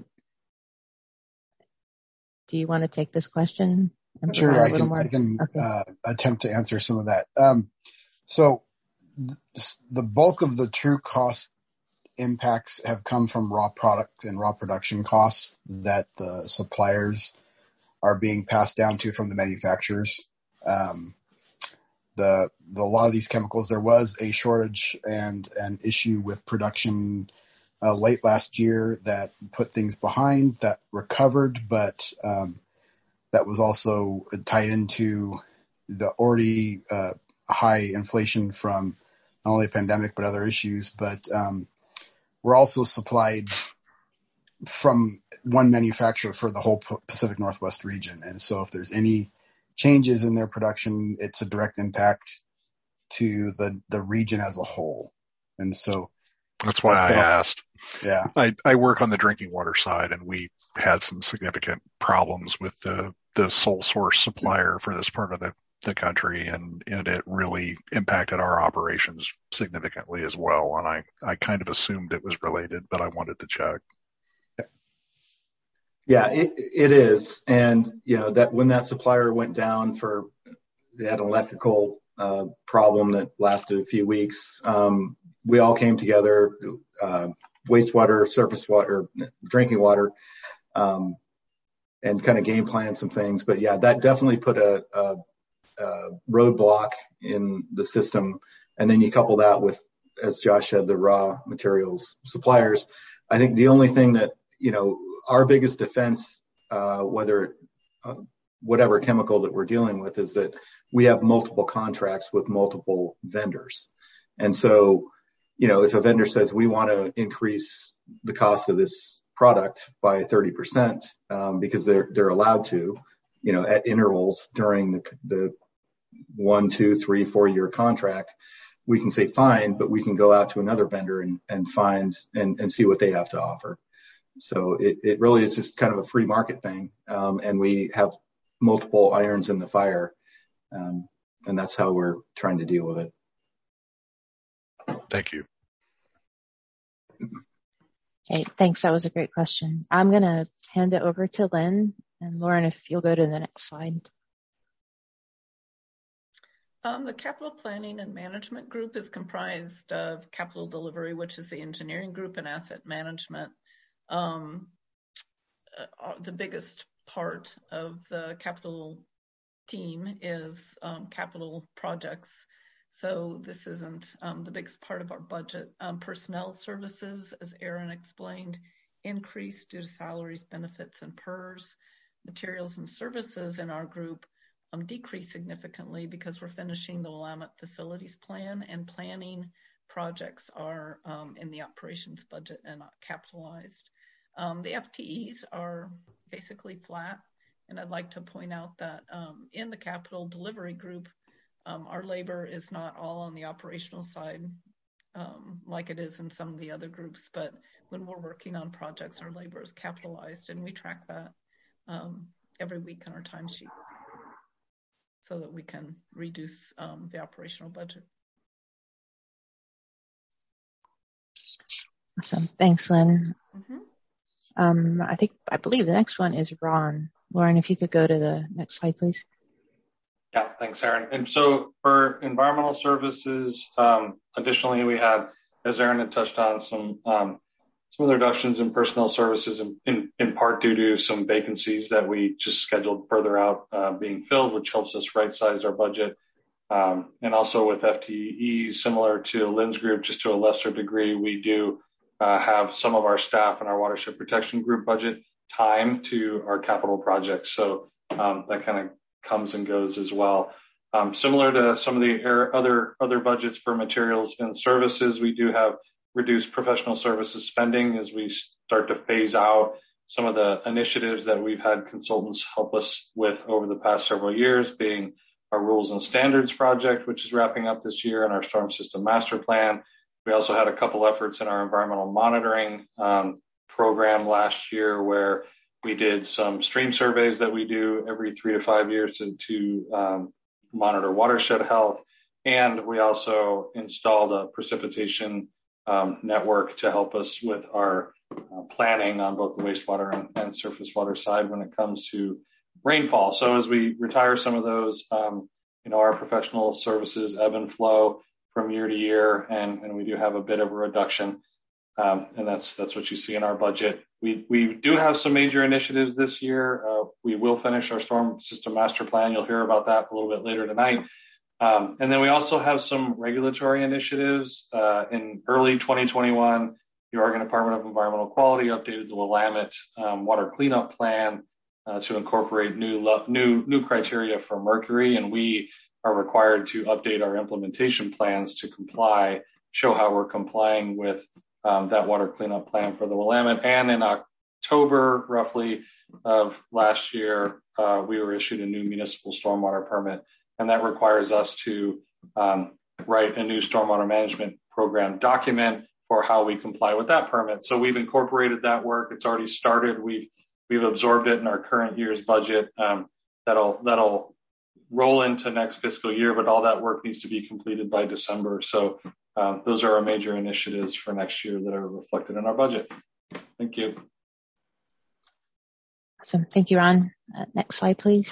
do you want to take this question? And sure, I can, more? I can okay. uh, attempt to answer some of that. Um, so th- the bulk of the true cost impacts have come from raw product and raw production costs that the suppliers are being passed down to from the manufacturers. Um, the, the, a lot of these chemicals, there was a shortage and an issue with production uh, late last year that put things behind, that recovered, but um, that was also tied into the already uh, high inflation from not only the pandemic but other issues. But um, we're also supplied from one manufacturer for the whole Pacific Northwest region. And so if there's any changes in their production, it's a direct impact to the, the region as a whole. And so that's why that's I all, asked. Yeah. I, I work on the drinking water side, and we had some significant problems with the, the sole source supplier for this part of the, the country, and, and it really impacted our operations significantly as well. And I, I kind of assumed it was related, but I wanted to check. Yeah, it, it is. And, you know, that when that supplier went down for, they had an electrical uh, problem that lasted a few weeks, um, we all came together, uh, wastewater, surface water, drinking water, um, and kind of game plan some things. But yeah, that definitely put a, a, a roadblock in the system. And then you couple that with, as Josh said, the raw materials suppliers. I think the only thing that, you know, our biggest defense, uh, whether uh, whatever chemical that we're dealing with, is that we have multiple contracts with multiple vendors. And so, you know, if a vendor says we want to increase the cost of this product by thirty percent um, because they're they're allowed to, you know, at intervals during the the one, two, three, four year contract, we can say fine, but we can go out to another vendor and, and find and, and see what they have to offer. So it, it really is just kind of a free market thing. Um, and we have multiple irons in the fire. Um, and that's how we're trying to deal with it. Thank you. Okay, thanks. That was a great question. I'm going to hand it over to Lynn. And Lauren, if you'll go to the next slide. Um, the capital planning and management group is comprised of capital delivery, which is the engineering group, and asset management. Um, uh, the biggest part of the capital team is um, capital projects. So this isn't um, the biggest part of our budget. Um, personnel services, as Aaron explained, increased due to salaries, benefits, and P E R S. Materials and services in our group um, decreased significantly because we're finishing the Willamette facilities plan, and planning projects are um, in the operations budget and not capitalized. Um, the F T Es are basically flat, and I'd like to point out that um, in the capital delivery group, um, our labor is not all on the operational side um, like it is in some of the other groups, but when we're working on projects, our labor is capitalized, and we track that um, every week in our timesheet so that we can reduce um, the operational budget. Awesome. Thanks, Lynn. Mm-hmm. Um, I think, I believe the next one is Ron. Lauren, if you could go to the next slide, please. Yeah, thanks, Aaron. And so for environmental services, um, additionally, we had, as Aaron had touched on, some um, some of the reductions in personnel services in, in, in part due to some vacancies that we just scheduled further out uh, being filled, which helps us right-size our budget. Um, and also with F T Es, similar to Lynn's group, just to a lesser degree, we do Uh, have some of our staff in our watershed protection group budget time to our capital projects. So um, that kind of comes and goes as well. Um, similar to some of the other other budgets for materials and services, we do have reduced professional services spending as we start to phase out some of the initiatives that we've had consultants help us with over the past several years, being our rules and standards project, which is wrapping up this year, and our storm system master plan. We also had a couple efforts in our environmental monitoring um, program last year where we did some stream surveys that we do every three to five years to, to um, monitor watershed health. And we also installed a precipitation um, network to help us with our uh, planning on both the wastewater and, and surface water side when it comes to rainfall. So as we retire some of those, um, you know, our professional services ebb and flow from year to year, and, and we do have a bit of a reduction, um, and that's that's what you see in our budget. We we do have some major initiatives this year. Uh, we will finish our storm system master plan. You'll hear about that a little bit later tonight. Um, and then we also have some regulatory initiatives. Uh, in early twenty twenty-one, the Oregon Department of Environmental Quality updated the Willamette um, water cleanup plan uh, to incorporate new new new criteria for mercury, and we are required to update our implementation plans to comply, show how we're complying with um, that water cleanup plan for the Willamette. And in October, roughly, of last year, uh, we were issued a new municipal stormwater permit, and that requires us to um, write a new stormwater management program document for how we comply with that permit. So we've incorporated that work. It's already started. We've we've absorbed it in our current year's budget. Um, that'll that'll roll into next fiscal year, but all that work needs to be completed by December. So um, those are our major initiatives for next year that are reflected in our budget. Thank you. Awesome. Thank you, Ron. Uh, next slide, please.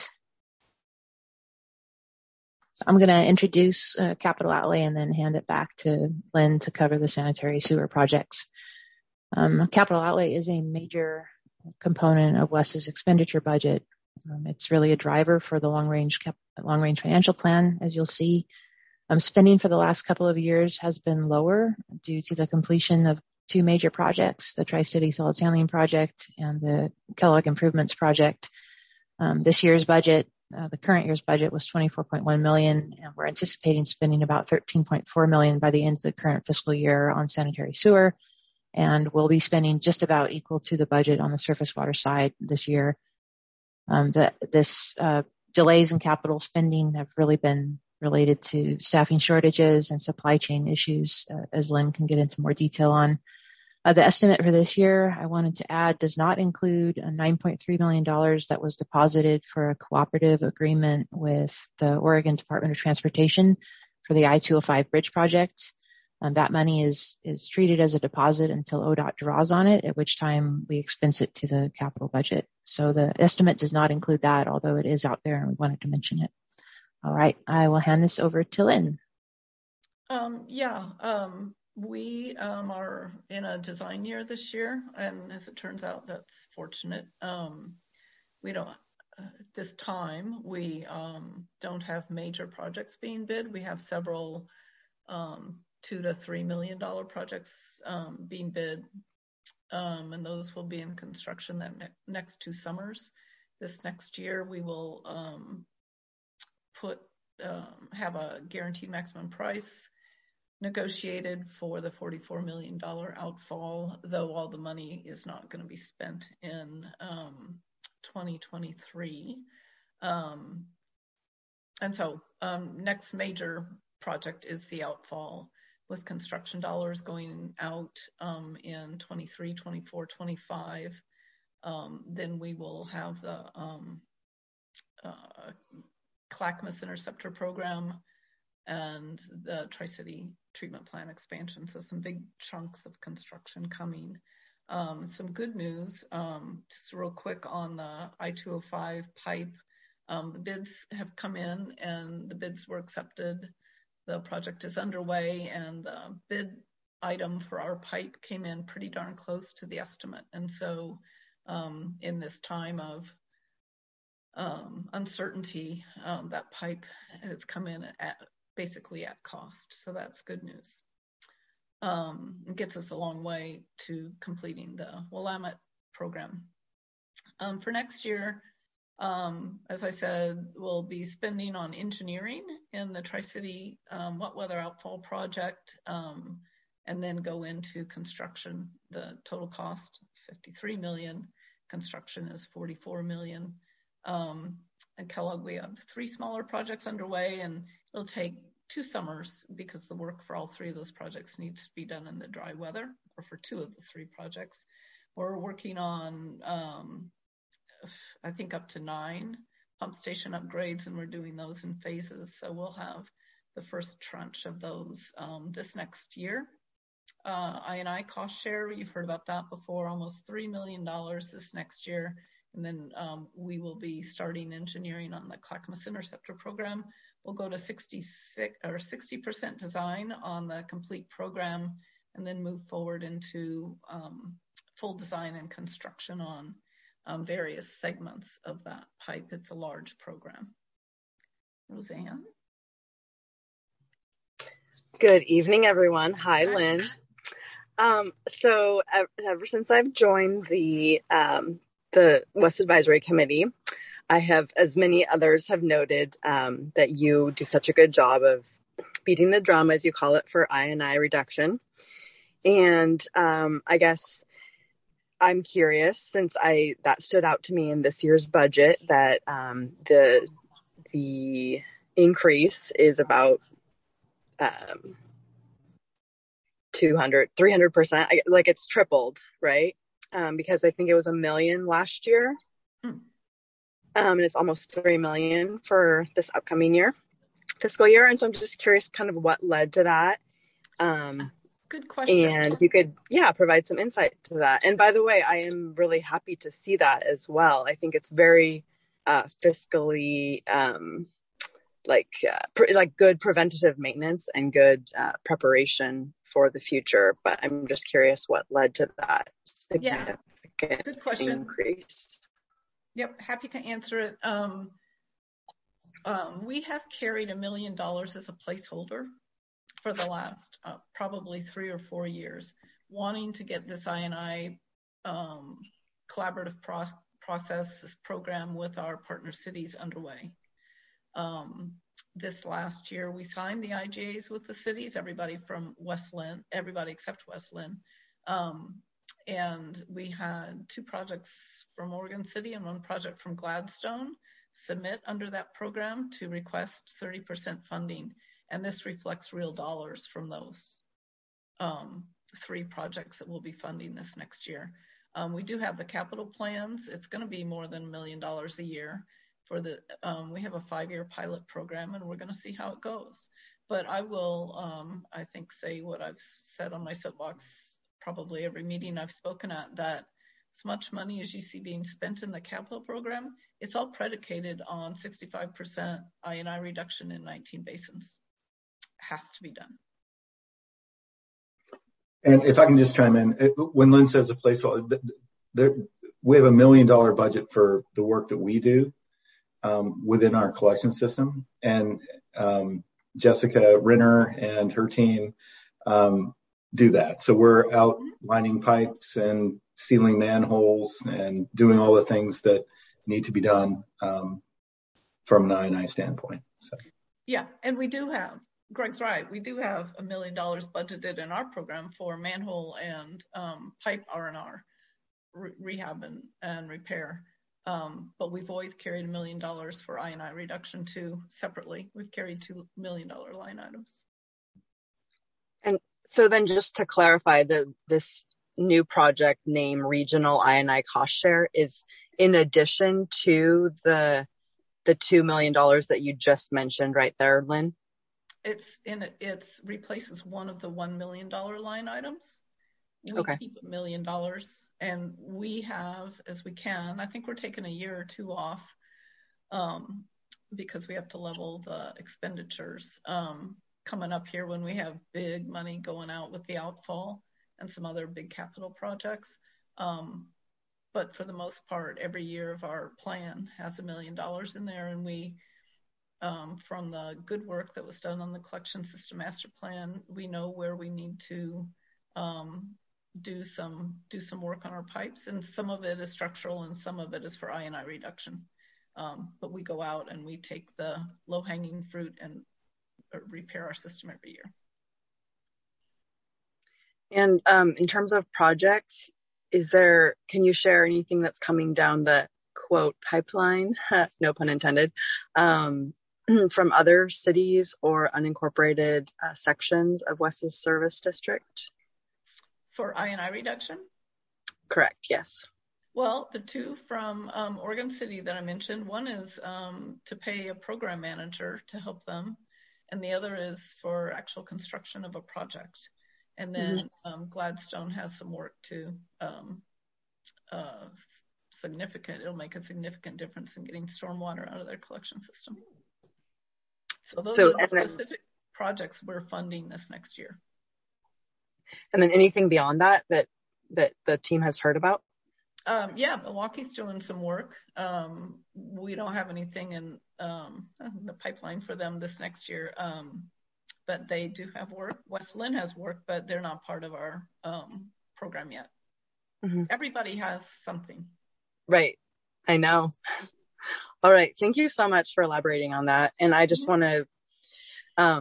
So I'm going to introduce uh, capital outlay and then hand it back to Lynn to cover the sanitary sewer projects. Um, capital outlay is a major component of WES's expenditure budget. Um, it's really a driver for the long-range cap- long-range financial plan, as you'll see. Um, spending for the last couple of years has been lower due to the completion of two major projects, the Tri-City Solids Handling Project and the Kellogg Improvements Project. Um, this year's budget, uh, the current year's budget was twenty-four point one million dollars, and we're anticipating spending about thirteen point four million dollars by the end of the current fiscal year on sanitary sewer, and we'll be spending just about equal to the budget on the surface water side this year. Um, the, this uh, delays in capital spending have really been related to staffing shortages and supply chain issues, uh, as Lynn can get into more detail on. Uh, the estimate for this year, I wanted to add, does not include a nine point three million dollars that was deposited for a cooperative agreement with the Oregon Department of Transportation for the I two oh five bridge project. Um, that money is, is treated as a deposit until O D O T draws on it, at which time we expense it to the capital budget. So the estimate does not include that, although it is out there and we wanted to mention it. All right, I will hand this over to Lynn. Um, yeah, um, we um, are in a design year this year, and as it turns out, that's fortunate. Um, we don't, uh, at this time, we um, don't have major projects being bid. We have several um, two to three million dollar projects um, being bid, um, and those will be in construction the ne- next two summers. This next year, we will um, put um, have a guaranteed maximum price negotiated for the forty-four million dollars outfall, though all the money is not going to be spent in um, twenty twenty-three. Um, and so um, next major project is the outfall, with construction dollars going out um, in twenty-three, twenty-four, twenty-five. Um, then we will have the um, uh, Clackamas Interceptor Program and the Tri-City Treatment Plant expansion. So some big chunks of construction coming. Um, some good news, um, just real quick on the I two oh five pipe. Um, the bids have come in and the bids were accepted. The project is underway, and the bid item for our pipe came in pretty darn close to the estimate. And so um, in this time of um, uncertainty, um, that pipe has come in at basically at cost. So that's good news. Um, it gets us a long way to completing the Willamette program. Um, for next year, Um, as I said, we'll be spending on engineering in the Tri-City um, wet weather outfall project, um, and then go into construction. The total cost, fifty-three million dollars. Construction is forty-four million dollars. Um, at Kellogg, we have three smaller projects underway, and it'll take two summers because the work for all three of those projects needs to be done in the dry weather, or for two of the three projects. We're working on um, I think up to nine pump station upgrades, and we're doing those in phases. So we'll have the first tranche of those um, this next year. Uh, I and I cost share, you've heard about that before, almost three million dollars this next year. And then um, we will be starting engineering on the Clackamas Interceptor program. We'll go to sixty-six or sixty percent design on the complete program, and then move forward into um, full design and construction on Um, various segments of that pipe. It's a large program. Roseanne? Good evening, everyone. Hi, Lynn. Um, so ever since I've joined the um, the WES Advisory Committee, I have, as many others have noted, um, that you do such a good job of beating the drum, as you call it, for I and I reduction. and um, I guess I'm curious, since I that stood out to me in this year's budget, that um, the the increase is about um, two hundred, three hundred percent, like it's tripled, right? Um, because I think it was a million last year. Hmm. Um, and it's almost three million for this upcoming year, fiscal year. And so I'm just curious kind of what led to that. Um, Good question. And if you could, yeah, provide some insight to that. And by the way, I am really happy to see that as well. I think it's very uh, fiscally, um, like, uh, pre- like good preventative maintenance and good uh, preparation for the future. But I'm just curious what led to that significant yeah. Good question. increase. Yep, happy to answer it. Um, um, we have carried a million dollars as a placeholder for the last uh, probably three or four years, wanting to get this I and I um, collaborative pro- process, this program with our partner cities underway. Um, this last year, we signed the I G As with the cities, everybody from West Linn, everybody except West Linn. Um, and we had two projects from Oregon City and one project from Gladstone submit under that program to request thirty percent funding. And this reflects real dollars from those um, three projects that we'll be funding this next year. Um, we do have the capital plans. It's going to be more than a million dollars a year. For the, um, we have a five-year pilot program, and we're going to see how it goes. But I will, um, I think, say what I've said on my soapbox probably every meeting I've spoken at, that as much money as you see being spent in the capital program, it's all predicated on sixty-five percent I and I reduction in nineteen basins. Has to be done. And if I can just chime in, when Lynn says a placeholder, there, we have a million dollar budget for the work that we do um, within our collection system. And um, Jessica Renner and her team um, do that. So we're out lining pipes and sealing manholes and doing all the things that need to be done um, from an I and I standpoint. So. Yeah, and we do have, Greg's right, we do have a million dollars budgeted in our program for manhole and um, pipe R and R, re- rehab and, and repair. Um, but we've always carried a million dollars for I and I reduction too, separately. We've carried two million dollar line items. And so then just to clarify, the this new project name Regional I and I Cost Share is in addition to the the two million dollars that you just mentioned right there, Lynn? It's in it, it's replaces one of the one million dollars line items. We okay. keep a million dollars, and we have, as we can, I think we're taking a year or two off um, because we have to level the expenditures um, coming up here when we have big money going out with the outfall and some other big capital projects. Um, but for the most part, every year of our plan has a million dollars in there, and we Um, from the good work that was done on the collection system master plan, we know where we need to um, do some do some work on our pipes, and some of it is structural and some of it is for I and I reduction. Um, but we go out and we take the low-hanging fruit and repair our system every year. And um, in terms of projects, is there, can you share anything that's coming down the quote pipeline, no pun intended, um, from other cities or unincorporated uh, sections of West's service district? For I and I reduction? Correct, yes. Well, the two from um, Oregon City that I mentioned, one is um, to pay a program manager to help them, and the other is for actual construction of a project. And then mm-hmm. um, Gladstone has some work to um, uh, significant, it'll make a significant difference in getting stormwater out of their collection system. So those so, are the specific then, projects we're funding this next year. And then anything beyond that that, that the team has heard about? Um, yeah, Milwaukee's doing some work. Um, we don't have anything in um, the pipeline for them this next year, um, but they do have work. West Linn has work, but they're not part of our um, program yet. Mm-hmm. Everybody has something. Right. I know. All right. Thank you so much for elaborating on that. And I just mm-hmm. want to um,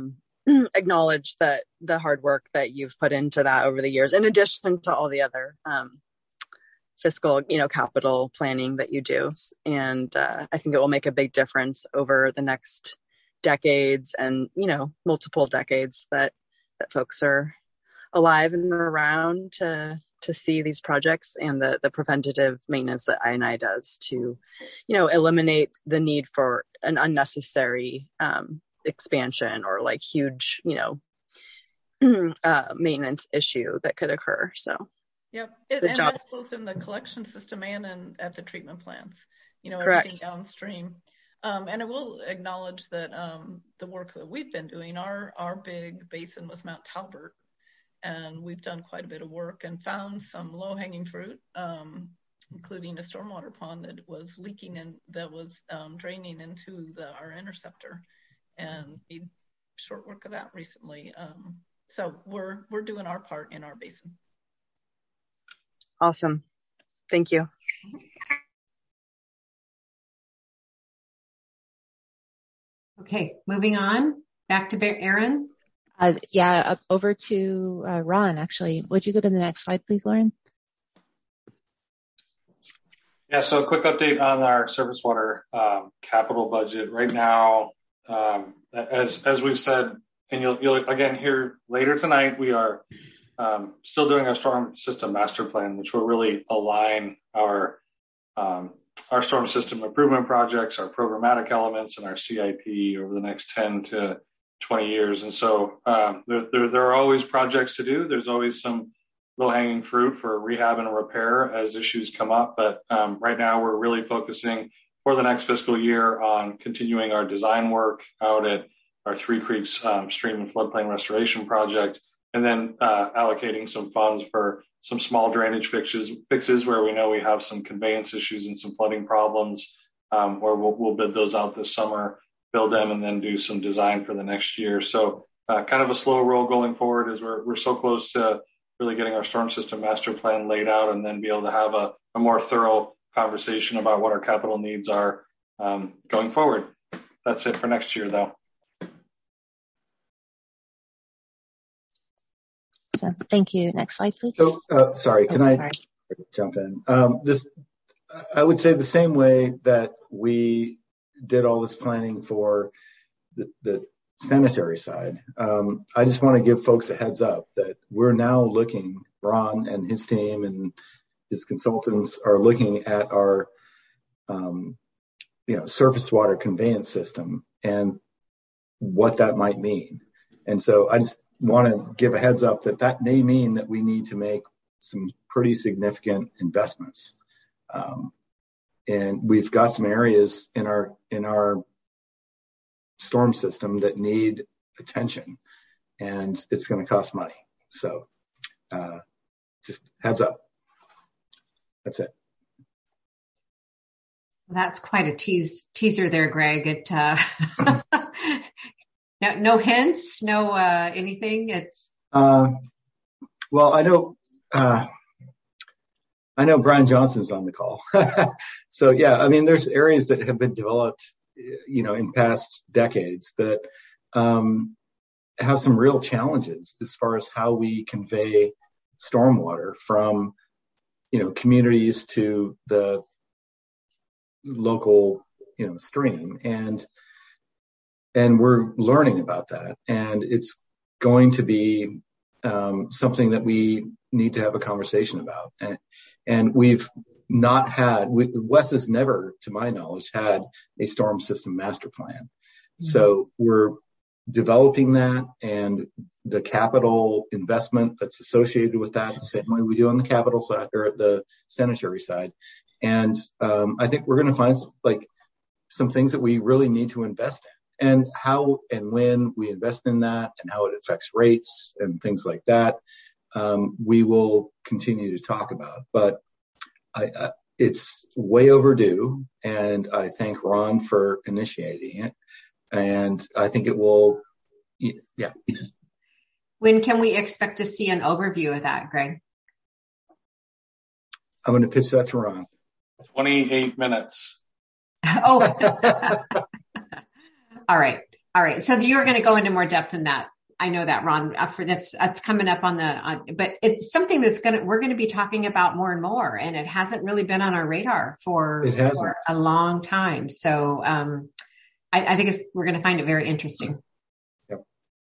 acknowledge that the hard work that you've put into that over the years, in addition to all the other um, fiscal, you know, capital planning that you do. And uh, I think it will make a big difference over the next decades and, you know, multiple decades that, that folks are alive and around to to see these projects and the, the preventative maintenance that I N I does to, you know, eliminate the need for an unnecessary um, expansion or like huge, you know, uh, maintenance issue that could occur. So. Yep, it, and job. that's both in the collection system and in, at the treatment plants, you know, Correct. everything downstream. Um, and I will acknowledge that um, the work that we've been doing, our, our big basin was Mount Talbert, and we've done quite a bit of work and found some low-hanging fruit, um, including a stormwater pond that was leaking and that was um, draining into the, our interceptor, and we did short work of that recently. Um, so we're we're doing our part in our basin. Awesome. Thank you. Okay, moving on. Back to Aaron. Uh, yeah, up over to uh, Ron, actually. Would you go to the next slide, please, Lauren? Yeah, so a quick update on our surface water um, capital budget. Right now, um, as as we've said, and you'll, you'll again hear later tonight, we are um, still doing our storm system master plan, which will really align our um, our storm system improvement projects, our programmatic elements, and our C I P over the next ten to twenty years. And so um, there, there, there are always projects to do. There's always some low-hanging fruit for rehab and repair as issues come up. But um, right now we're really focusing for the next fiscal year on continuing our design work out at our Three Creeks um, stream and floodplain restoration project, and then uh, allocating some funds for some small drainage fixes, fixes where we know we have some conveyance issues and some flooding problems, um, where we'll, we'll bid those out this summer, build them, and then do some design for the next year. So uh, kind of a slow roll going forward as we're, we're so close to really getting our storm system master plan laid out and then be able to have a, a more thorough conversation about what our capital needs are um, going forward. That's it for next year, though. So, thank you. Next slide, please. So, uh, sorry, can oh, I sorry. jump in? Um, this, I would say the same way that we did all this planning for the, the sanitary side. Um, I just want to give folks a heads up that we're now looking, Ron and his team and his consultants are looking at our, um, you know, surface water conveyance system and what that might mean. And so I just want to give a heads up that that may mean that we need to make some pretty significant investments. Um, and we've got some areas in our, in our storm system that need attention, and it's going to cost money. So, uh, just heads up. That's it. That's quite a tease, teaser there, Greg. It, uh, no, no hints, no, uh, anything. It's, uh, well, I know, uh, I know Brian Johnson's on the call. So yeah, I mean, there's areas that have been developed, you know, in past decades that, um, have some real challenges as far as how we convey stormwater from, you know, communities to the local, you know, stream. And, and we're learning about that. And it's going to be, um, something that we need to have a conversation about. And, and we've not had, we, Wes has never, to my knowledge, had a storm system master plan. Mm-hmm. So we're developing that, and the capital investment that's associated with that, the same way we do on the capital side or the sanitary side. And um, I think we're going to find like some things that we really need to invest in, and how and when we invest in that, and how it affects rates and things like that. Um, we will continue to talk about, but I, uh, it's way overdue, and I thank Ron for initiating it, and I think it will, yeah. When can we expect to see an overview of that, Greg? I'm going to pitch that to Ron. twenty-eight minutes. Oh, all right. All right. So you're going to go into more depth than that I know that, Ron, for that's, that's coming up on the, uh, but it's something that's going to, we're going to be talking about more and more, and it hasn't really been on our radar for, for a long time. So, um, I, I think it's, we're going to find it very interesting. Yep.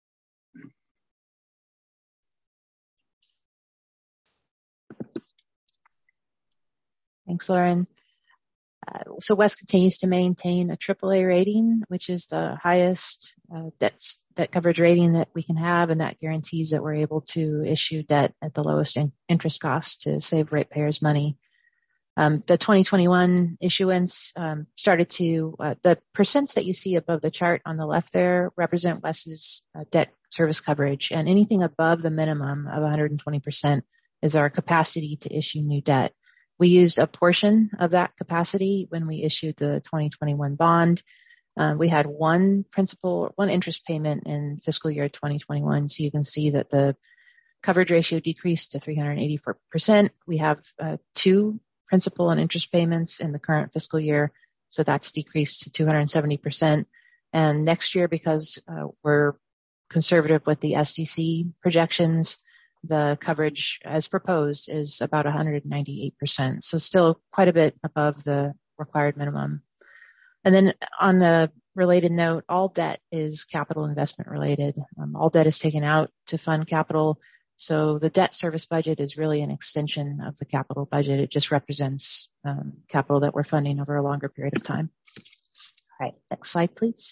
Thanks, Lauren. Uh, so W E S continues to maintain a triple A rating, which is the highest uh, debt, debt coverage rating that we can have, and that guarantees that we're able to issue debt at the lowest in- interest cost to save ratepayers money. Um, the twenty twenty-one issuance um, started to, uh, the percents that you see above the chart on the left there represent W E S's uh, debt service coverage, and anything above the minimum of one hundred twenty percent is our capacity to issue new debt. We used a portion of that capacity when we issued the twenty twenty-one bond. Um, we had one principal, one interest payment in fiscal year twenty twenty-one, so you can see that the coverage ratio decreased to three hundred eighty-four percent. We have uh, two principal and interest payments in the current fiscal year, so that's decreased to two hundred seventy percent. And next year, because uh, we're conservative with the S D C projections, the coverage as proposed is about one hundred ninety-eight percent, so still quite a bit above the required minimum. And then on a related note, all debt is capital investment related. Um, all debt is taken out to fund capital, so the debt service budget is really an extension of the capital budget. It just represents um, capital that we're funding over a longer period of time. All right, next slide, please.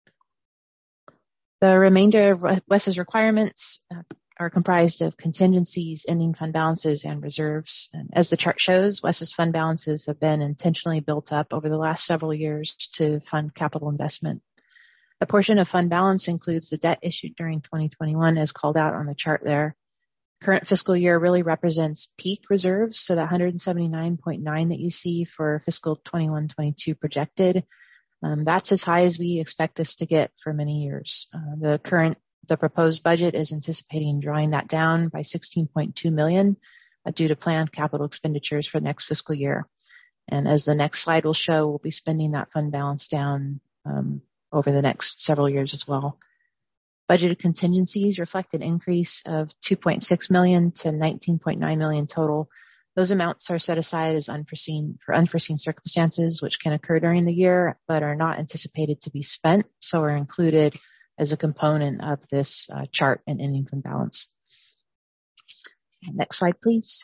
The remainder of W E S's requirements uh, are comprised of contingencies, ending fund balances, and reserves. And as the chart shows, W E S's fund balances have been intentionally built up over the last several years to fund capital investment. A portion of fund balance includes the debt issued during twenty twenty-one, as called out on the chart there. Current fiscal year really represents peak reserves, so that one hundred seventy-nine point nine that you see for fiscal twenty-one twenty-two projected, um, that's as high as we expect this to get for many years. Uh, the current The proposed budget is anticipating drawing that down by sixteen point two million dollars uh, due to planned capital expenditures for next fiscal year. And as the next slide will show, we'll be spending that fund balance down um, over the next several years as well. Budgeted contingencies reflect an increase of two point six million dollars to nineteen point nine million dollars total. Those amounts are set aside as unforeseen for unforeseen circumstances, which can occur during the year, but are not anticipated to be spent, so are included as a component of this uh, chart and ending fund balance. Next slide, please.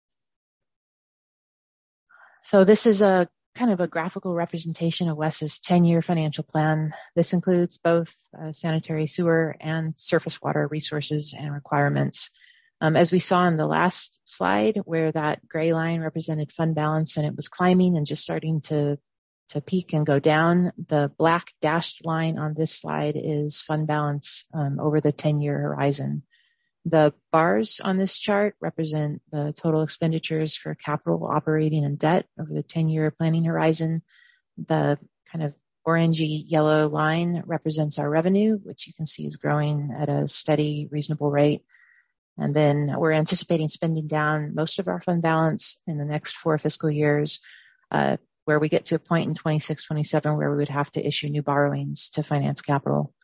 So this is a kind of a graphical representation of W E S's ten-year financial plan. This includes both uh, sanitary sewer and surface water resources and requirements. Um, as we saw in the last slide, where that gray line represented fund balance and it was climbing and just starting to to peak and go down, the black dashed line on this slide is fund balance um, over the ten-year horizon. The bars on this chart represent the total expenditures for capital, operating, and debt over the ten-year planning horizon. The kind of orangey yellow line represents our revenue, which you can see is growing at a steady, reasonable rate. And then we're anticipating spending down most of our fund balance in the next four fiscal years, uh, where we get to a point in twenty-six twenty-seven where we would have to issue new borrowings to finance capital.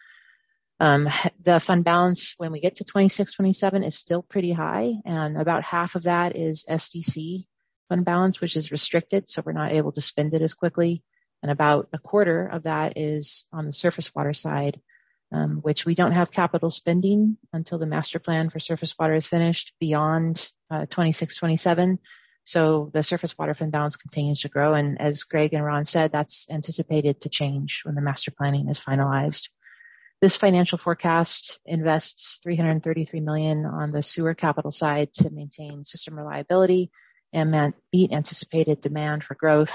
Um, the fund balance when we get to twenty-six twenty-seven is still pretty high, and about half of that is S D C fund balance, which is restricted, so we're not able to spend it as quickly. And about a quarter of that is on the surface water side, um, which we don't have capital spending until the master plan for surface water is finished beyond uh, twenty-six twenty-seven. So the surface water fund balance continues to grow, and as Greg and Ron said, that's anticipated to change when the master planning is finalized. This financial forecast invests three hundred thirty-three million dollars on the sewer capital side to maintain system reliability and meet anticipated demand for growth.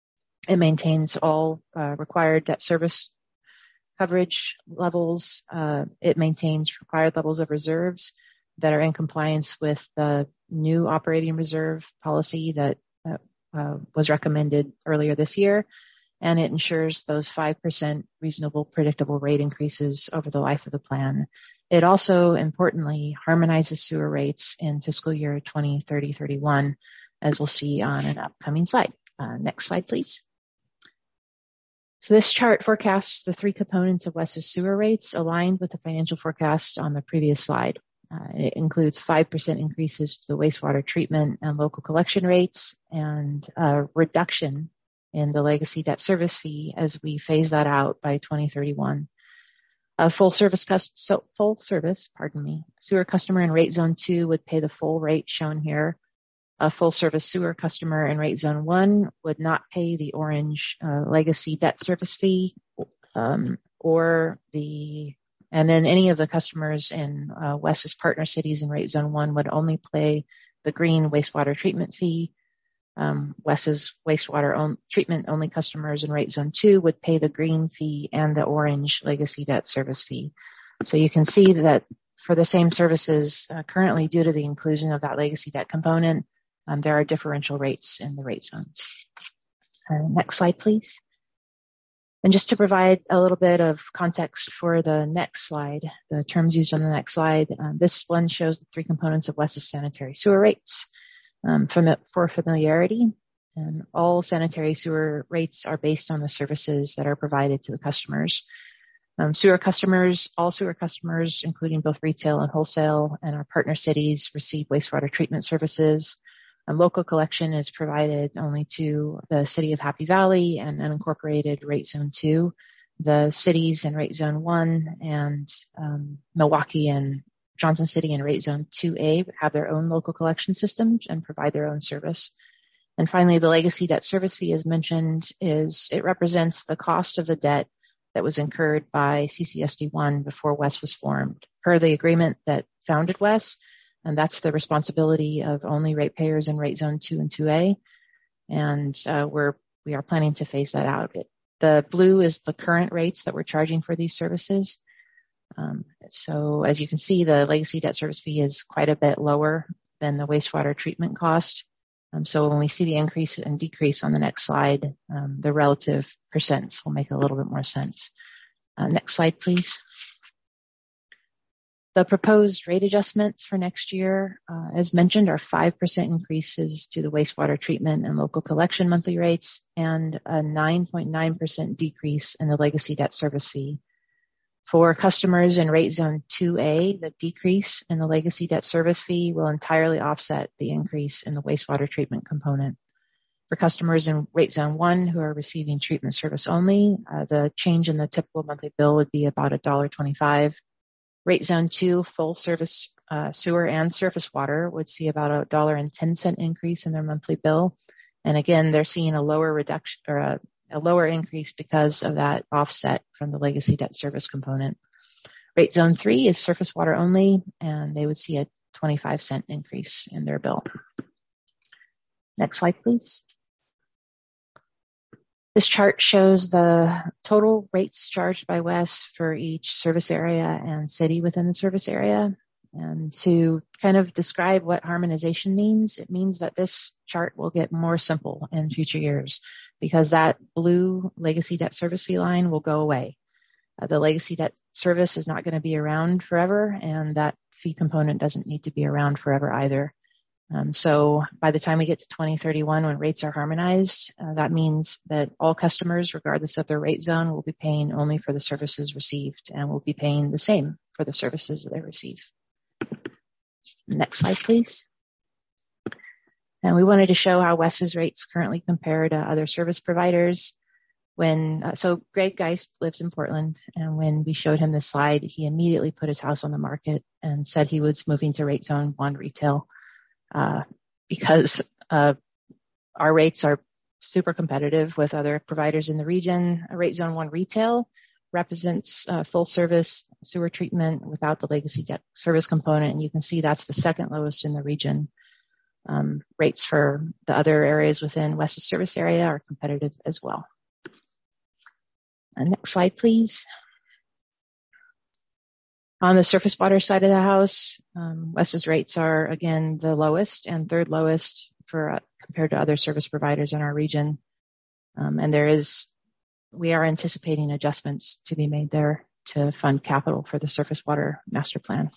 It maintains all uh, required debt service coverage levels. Uh, it maintains required levels of reserves that are in compliance with the new operating reserve policy that uh, uh, was recommended earlier this year. And it ensures those five percent reasonable, predictable rate increases over the life of the plan. It also, importantly, harmonizes sewer rates in fiscal year twenty thirty thirty-one, as we'll see on an upcoming slide. Uh, next slide, please. So this chart forecasts the three components of Wes's sewer rates aligned with the financial forecast on the previous slide. Uh, it includes five percent increases to the wastewater treatment and local collection rates and a reduction in the legacy debt service fee as we phase that out by twenty thirty-one. A full service, so full service, pardon me, sewer customer in rate zone two would pay the full rate shown here. A full service sewer customer in rate zone one would not pay the orange uh, legacy debt service fee, um, or the, and then any of the customers in uh, Wes's partner cities in rate zone one would only pay the green wastewater treatment fee. Um, Wes's wastewater on, treatment only customers in rate zone two would pay the green fee and the orange legacy debt service fee. So you can see that for the same services uh, currently due to the inclusion of that legacy debt component, Um, there are differential rates in the rate zones. Uh, next slide, please. And just to provide a little bit of context for the next slide, the terms used on the next slide, um, this one shows the three components of Wes's sanitary sewer rates um, for familiarity. And all sanitary sewer rates are based on the services that are provided to the customers. Um, sewer customers, all sewer customers, including both retail and wholesale, and our partner cities receive wastewater treatment services. And local collection is provided only to the city of Happy Valley and unincorporated rate zone two. The cities in rate zone one and um, Milwaukee and Johnson City in rate zone two A have their own local collection systems and provide their own service. And finally, the legacy debt service fee, as mentioned, is it represents the cost of the debt that was incurred by C C S D one before Wes was formed. Per the agreement that founded Wes, and that's the responsibility of only ratepayers in rate zone two and two A. And uh, we're, we are planning to phase that out. It, the blue is the current rates that we're charging for these services. Um, so as you can see, the legacy debt service fee is quite a bit lower than the wastewater treatment cost. Um, so when we see the increase and decrease on the next slide, um, the relative percents will make a little bit more sense. Uh, next slide, please. The proposed rate adjustments for next year, uh, as mentioned, are five percent increases to the wastewater treatment and local collection monthly rates and a nine point nine percent decrease in the legacy debt service fee. For customers in rate zone two A, the decrease in the legacy debt service fee will entirely offset the increase in the wastewater treatment component. For customers in rate zone one who are receiving treatment service only, uh, the change in the typical monthly bill would be about one dollar twenty-five. Rate zone two, full service uh, sewer and surface water would see about a one dollar and ten cents increase in their monthly bill. And again, they're seeing a lower reduction or a, a lower increase because of that offset from the legacy debt service component. Rate zone three is surface water only, and they would see a twenty-five cent increase in their bill. Next slide, please. This chart shows the total rates charged by Wes for each service area and city within the service area. And to kind of describe what harmonization means, it means that this chart will get more simple in future years because that blue legacy debt service fee line will go away. Uh, the legacy debt service is not going to be around forever, and that fee component doesn't need to be around forever either. Um, so by the time we get to twenty thirty-one, when rates are harmonized, uh, that means that all customers, regardless of their rate zone, will be paying only for the services received and will be paying the same for the services that they receive. Next slide, please. And we wanted to show how Wes's rates currently compare to other service providers. When uh, so Greg Geist lives in Portland, and when we showed him this slide, he immediately put his house on the market and said he was moving to rate zone one retail. Uh, because uh, our rates are super competitive with other providers in the region. Rate zone one retail represents uh, full service sewer treatment without the legacy debt service component, and you can see that's the second lowest in the region. Um, rates for the other areas within Wes's service area are competitive as well. Uh, next slide, please. On the surface water side of the house, um, Wes's rates are, again, the lowest and third lowest for uh, compared to other service providers in our region. Um, and there is, we are anticipating adjustments to be made there to fund capital for the surface water master plan.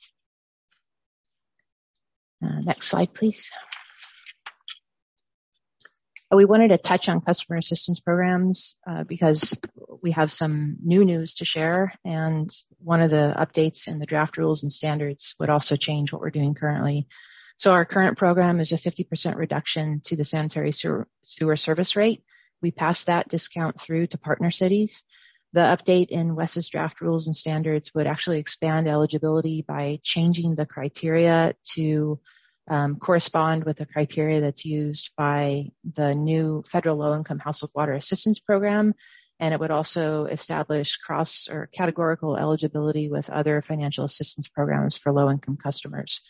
Uh, next slide, please. We wanted to touch on customer assistance programs uh, because we have some new news to share, and one of the updates in the draft rules and standards would also change what we're doing currently. So our current program is a fifty percent reduction to the sanitary sewer, sewer service rate. We passed that discount through to partner cities. The update in WES's draft rules and standards would actually expand eligibility by changing the criteria to Um, correspond with the criteria that's used by the new federal low-income household water assistance program, and it would also establish cross or categorical eligibility with other financial assistance programs for low-income customers.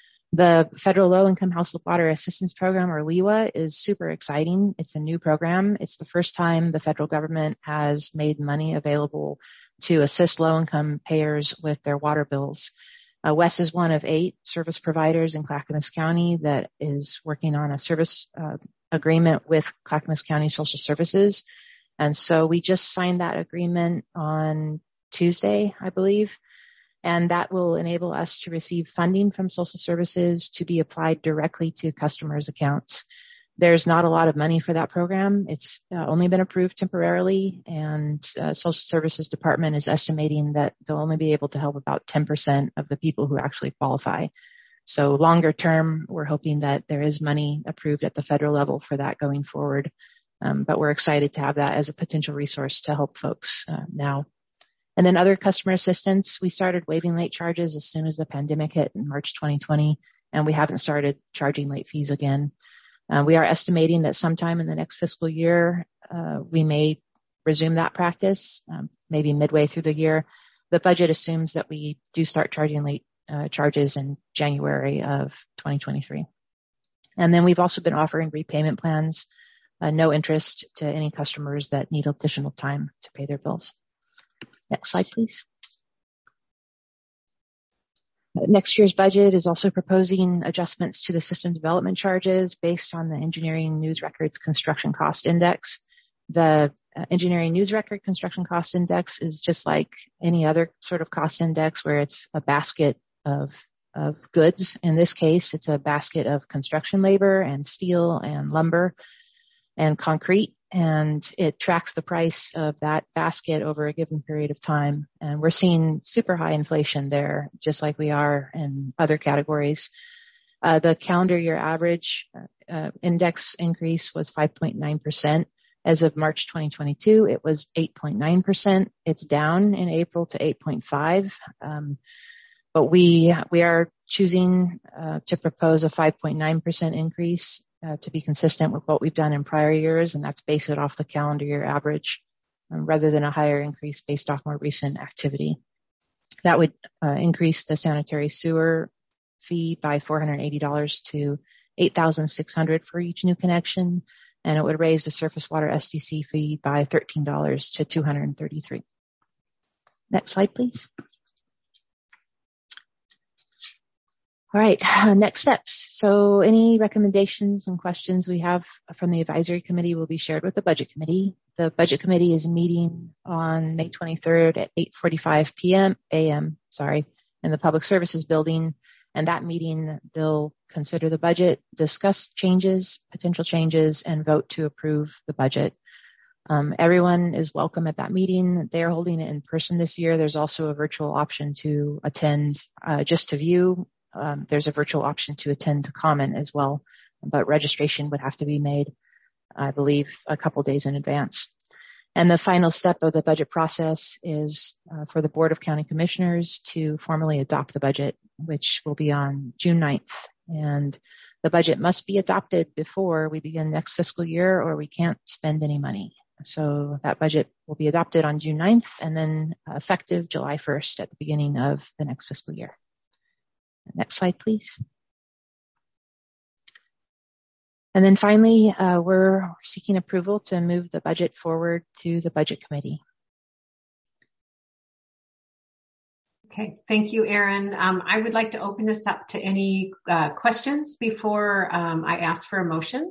The federal low-income household water assistance program, or LEWA, is super exciting. It's a new program. It's the first time the federal government has made money available to assist low-income payers with their water bills. Uh, WES is one of eight service providers in Clackamas County that is working on a service uh, agreement with Clackamas County Social Services. And so we just signed that agreement on Tuesday, I believe. And that will enable us to receive funding from social services to be applied directly to customers' accounts. There's not a lot of money for that program. It's uh, only been approved temporarily, and uh, Social Services Department is estimating that they'll only be able to help about ten percent of the people who actually qualify. So longer term, we're hoping that there is money approved at the federal level for that going forward. Um, but we're excited to have that as a potential resource to help folks uh, now. And then other customer assistance, we started waiving late charges as soon as the pandemic hit in March twenty twenty, and we haven't started charging late fees again. Uh, we are estimating that sometime in the next fiscal year, uh, we may resume that practice, um, maybe midway through the year. The budget assumes that we do start charging late uh, charges in January of twenty twenty-three. And then we've also been offering repayment plans, uh, no interest to any customers that need additional time to pay their bills. Next slide, please. Next year's budget is also proposing adjustments to the system development charges based on the Engineering News Records Construction Cost Index. The uh, Engineering News Record Construction Cost Index is just like any other sort of cost index where it's a basket of, of goods. In this case, it's a basket of construction labor and steel and lumber and concrete, and it tracks the price of that basket over a given period of time. And we're seeing super high inflation there, just like we are in other categories. Uh, the calendar year average uh, index increase was five point nine percent. As of March twenty twenty-two, it was eight point nine percent. It's down in April to eight point five. Um, but we we are choosing uh, to propose a five point nine percent increase Uh, to be consistent with what we've done in prior years, and that's based it off the calendar year average um, rather than a higher increase based off more recent activity. That would uh, increase the sanitary sewer fee by four hundred eighty dollars to eight thousand six hundred dollars for each new connection, and it would raise the surface water S D C fee by thirteen dollars to two hundred thirty-three dollars. Next slide, please. All right, uh, next steps. So any recommendations and questions we have from the advisory committee will be shared with the budget committee. The budget committee is meeting on May twenty-third at eight forty-five p.m. a m. Sorry, in the Public Services Building. And that meeting, they'll consider the budget, discuss changes, potential changes, and vote to approve the budget. Um, everyone is welcome at that meeting. They are holding it in person this year. There's also a virtual option to attend uh, just to view. Um, there's a virtual option to attend to comment as well, but registration would have to be made, I believe, a couple days in advance. And the final step of the budget process is uh, for the Board of County Commissioners to formally adopt the budget, which will be on June ninth. And the budget must be adopted before we begin next fiscal year, or we can't spend any money. So that budget will be adopted on June ninth and then effective July first at the beginning of the next fiscal year. Next slide, please. And then finally, uh, we're seeking approval to move the budget forward to the Budget Committee. Okay, thank you, Erin. Um, I would like to open this up to any uh, questions before um, I ask for a motion.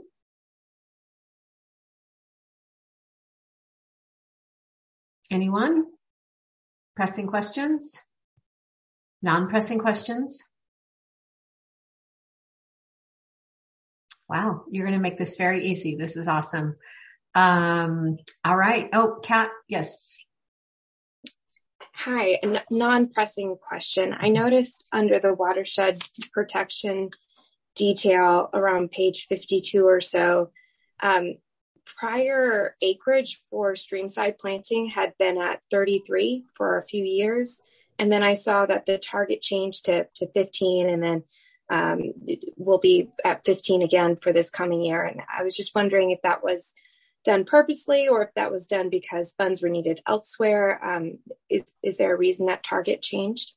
Anyone? Pressing questions? Non-pressing questions? Wow, you're going to make this very easy. This is awesome. Um, all right. Oh, Kat, yes. Hi, a non-pressing question. I noticed under the watershed protection detail around page fifty-two or so, um, prior acreage for streamside planting had been at thirty-three for a few years. And then I saw that the target changed to, to fifteen, and then um, will be at fifteen again for this coming year. And I was just wondering if that was done purposely or if that was done because funds were needed elsewhere. Um, is, is there a reason that target changed?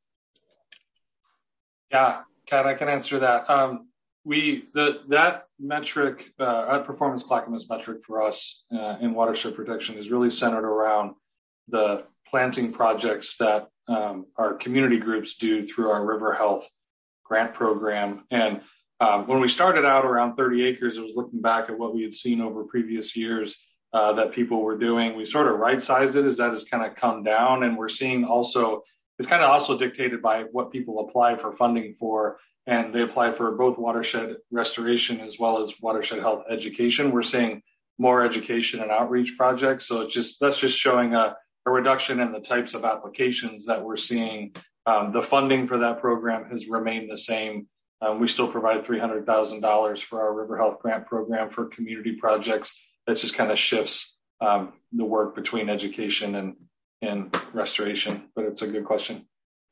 Yeah, Kat, I can answer that. Um, we the that metric, uh, that performance clackamas metric for us uh, in watershed protection is really centered around the planting projects that um, our community groups do through our River Health grant program. And um, when we started out around thirty acres, it was looking back at what we had seen over previous years uh, that people were doing. We sort of right-sized it as that has kind of come down, and we're seeing also, it's kind of also dictated by what people apply for funding for, and they apply for both watershed restoration as well as watershed health education. We're seeing more education and outreach projects. So it's just, that's just showing a, a reduction in the types of applications that we're seeing. Um, the funding for that program has remained the same. Um, we still provide three hundred thousand dollars for our River Health grant program for community projects. That just kind of shifts um, the work between education and, and restoration, but it's a good question.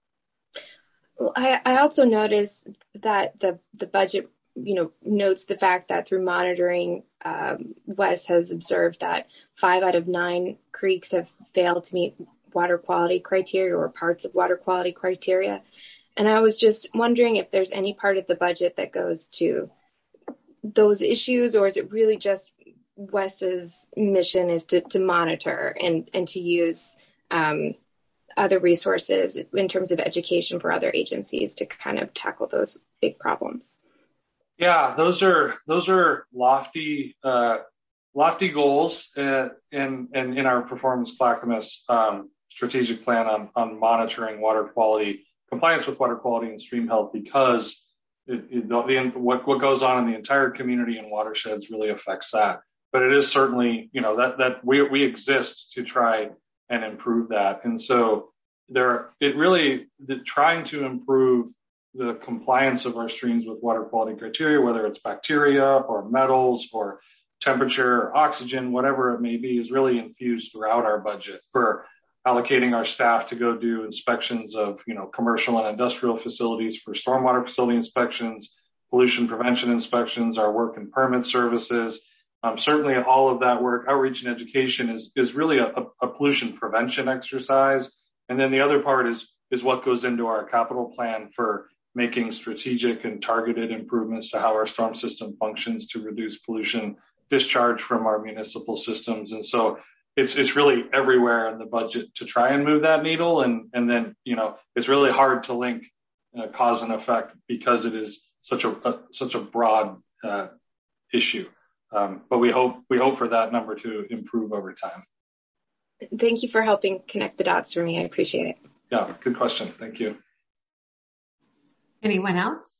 Well, I, I also noticed that the, the budget, you know, notes the fact that through monitoring, um, Wes has observed that five out of nine creeks have failed to meet water quality criteria or parts of water quality criteria. And I was just wondering if there's any part of the budget that goes to those issues, or is it really just Wes's mission is to, to monitor and, and to use um, other resources in terms of education for other agencies to kind of tackle those big problems? Yeah, those are those are lofty uh, lofty goals uh, in, in in our Performance Clackamas um, strategic plan on on monitoring water quality, compliance with water quality and stream health, because it, it, the, what what goes on in the entire community and watersheds really affects that. But it is certainly, you know, that that we we exist to try and improve that, and so there it really the, trying to improve the compliance of our streams with water quality criteria, whether it's bacteria or metals or temperature or oxygen, whatever it may be, is really infused throughout our budget for allocating our staff to go do inspections of, you know, commercial and industrial facilities for stormwater facility inspections, pollution prevention inspections, our work and permit services. Um, certainly all of that work, outreach and education is, is really a, a pollution prevention exercise. And then the other part is, is what goes into our capital plan for making strategic and targeted improvements to how our storm system functions to reduce pollution discharge from our municipal systems. And so it's it's really everywhere in the budget to try and move that needle. And, and then, you know, it's really hard to link uh, cause and effect because it is such a, a such a broad uh, issue. Um, but we hope we hope for that number to improve over time. Thank you for helping connect the dots for me. I appreciate it. Yeah, good question. Thank you. Anyone else?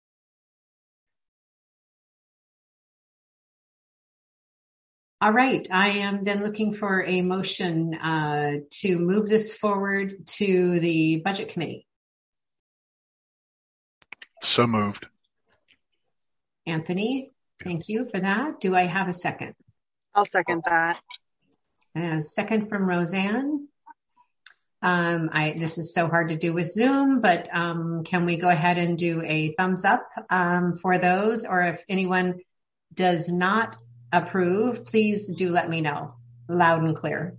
All right. I am then looking for a motion uh, to move this forward to the Budget Committee. So moved. Anthony, thank you for that. Do I have a second? I'll second that. And a second from Roseanne. Um, I, this is so hard to do with Zoom, but um, can we go ahead and do a thumbs up um, for those? Or if anyone does not approve, please do let me know loud and clear.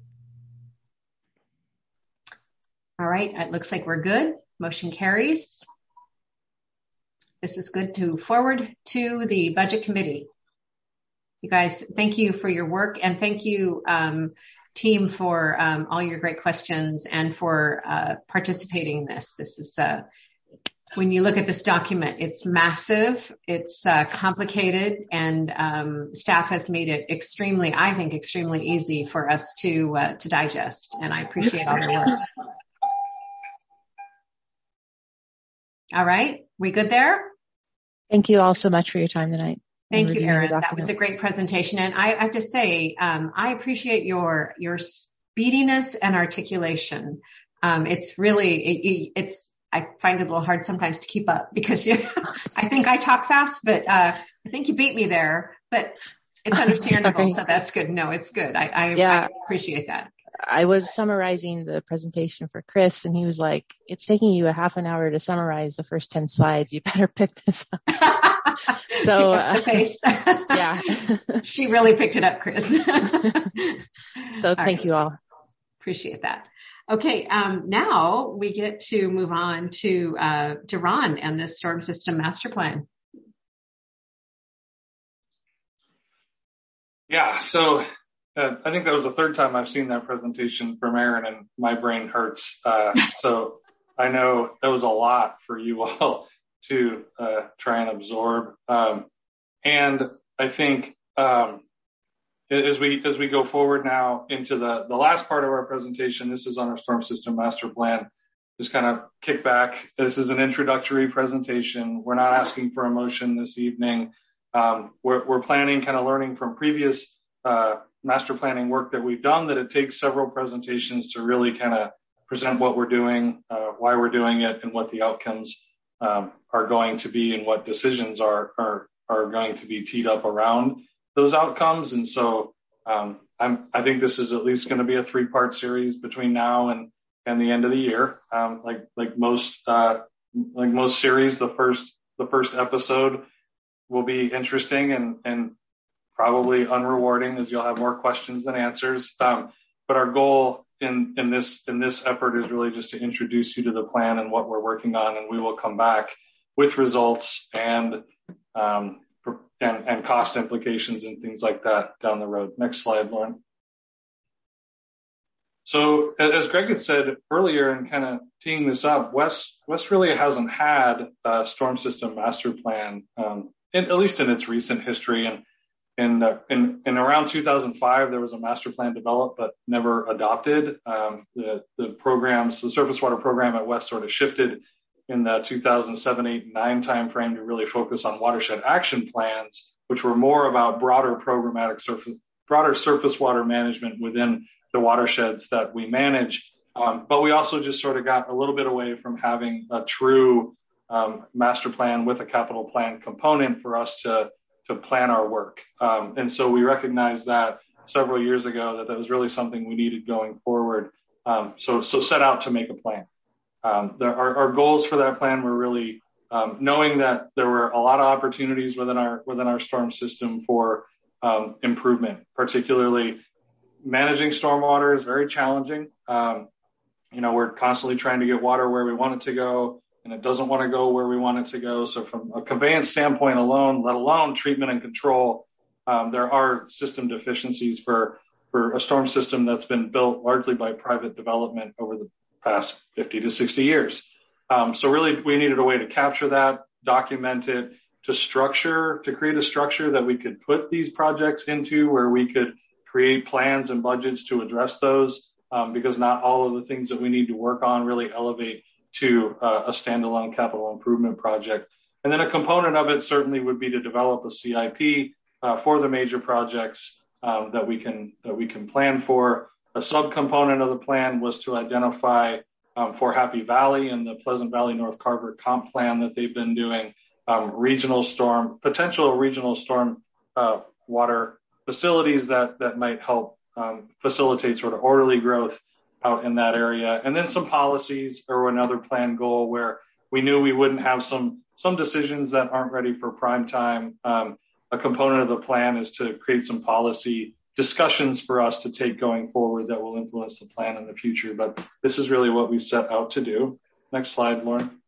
All right, it looks like we're good. Motion carries. This is good to forward to the Budget Committee. You guys, thank you for your work, and thank you, um, team, for um, all your great questions and for uh, participating in this. This is, uh, when you look at this document, it's massive, it's uh, complicated, and um, staff has made it extremely, I think, extremely easy for us to uh, to digest, and I appreciate all the work. All right, we good there? Thank you all so much for your time tonight. Thank you, Erin. That was a great presentation. And I have to say, um, I appreciate your your speediness and articulation. Um, it's really, it, it's, I find it a little hard sometimes to keep up because you, I think I talk fast, but uh, I think you beat me there. But it's understandable, so that's good. No, it's good. I, I, yeah. I appreciate that. I was summarizing the presentation for Chris, and he was like, it's taking you a half an hour to summarize the first ten slides. You better pick this up. So, uh, yeah. She really picked it up, Chris. So thank right. you all. Appreciate that. Okay, um, now we get to move on to, uh, to Ron and the Storm System Master Plan. Yeah, so uh, I think that was the third time I've seen that presentation from Erin, and my brain hurts. Uh, so I know that was a lot for you all to uh, try and absorb. Um, and I think um, as we as we go forward now into the, the last part of our presentation, this is on our Storm System Master Plan. Just kind of kick back. This is an introductory presentation. We're not asking for a motion this evening. Um, we're, we're planning, kind of learning from previous uh, master planning work that we've done, that it takes several presentations to really kind of present what we're doing, uh, why we're doing it, and what the outcomes um, are going to be, and what decisions are are are going to be teed up around those outcomes. And so um, I'm, I think this is at least going to be a three-part series between now and, and the end of the year. Um, like like most uh, like most series, the first the first episode will be interesting and, and probably unrewarding, as you'll have more questions than answers. Um, but our goal in, in this in this effort is really just to introduce you to the plan and what we're working on, and we will come back with results and um, and, and cost implications and things like that down the road. Next slide, Lauren. So as Greg had said earlier, and kind of teeing this up, West West really hasn't had a storm system master plan, um, in, at least in its recent history. And in, uh, in in around two thousand five, there was a master plan developed but never adopted. Um, the the programs, the surface water program at West sort of shifted in the two thousand seven, eight, and nine timeframe to really focus on watershed action plans, which were more about broader programmatic surface, broader surface water management within the watersheds that we manage. Um, but we also just sort of got a little bit away from having a true um, master plan with a capital plan component for us to, to plan our work. Um, and so we recognized that several years ago that that was really something we needed going forward. Um, so, so set out to make a plan. Um, there, our, our goals for that plan were really um, knowing that there were a lot of opportunities within our within our storm system for um, improvement, particularly managing stormwater is very challenging. Um, you know, we're constantly trying to get water where we want it to go, and it doesn't want to go where we want it to go. So from a conveyance standpoint alone, let alone treatment and control, um, there are system deficiencies for, for a storm system that's been built largely by private development over the past fifty to sixty years. Um, so really, we needed a way to capture that, document it, to structure, to create a structure that we could put these projects into, where we could create plans and budgets to address those, um, because not all of the things that we need to work on really elevate to uh, a standalone capital improvement project. And then a component of it certainly would be to develop a C I P uh, for the major projects um, that we can that we can plan for. A subcomponent of the plan was to identify um, for Happy Valley and the Pleasant Valley North Carver comp plan that they've been doing um, regional storm, potential regional storm uh, water facilities that, that might help um, facilitate sort of orderly growth out in that area. And then some policies or another plan goal where we knew we wouldn't have some some decisions that aren't ready for prime time. Um, a component of the plan is to create some policy discussions for us to take going forward that will influence the plan in the future. But this is really what we set out to do. Next slide, Lauren.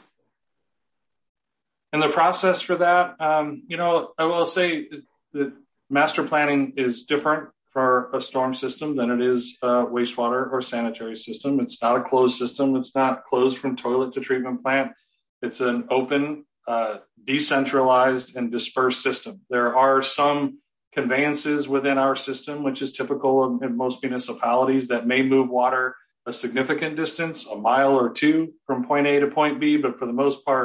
And the process for that, um, you know, I will say that master planning is different for a storm system than it is a wastewater or sanitary system. It's not a closed system. It's not closed from toilet to treatment plant. It's an open, uh, decentralized, and dispersed system. There are some conveyances within our system, which is typical of in most municipalities, that may move water a significant distance, a mile or two from point A to point B, but for the most part,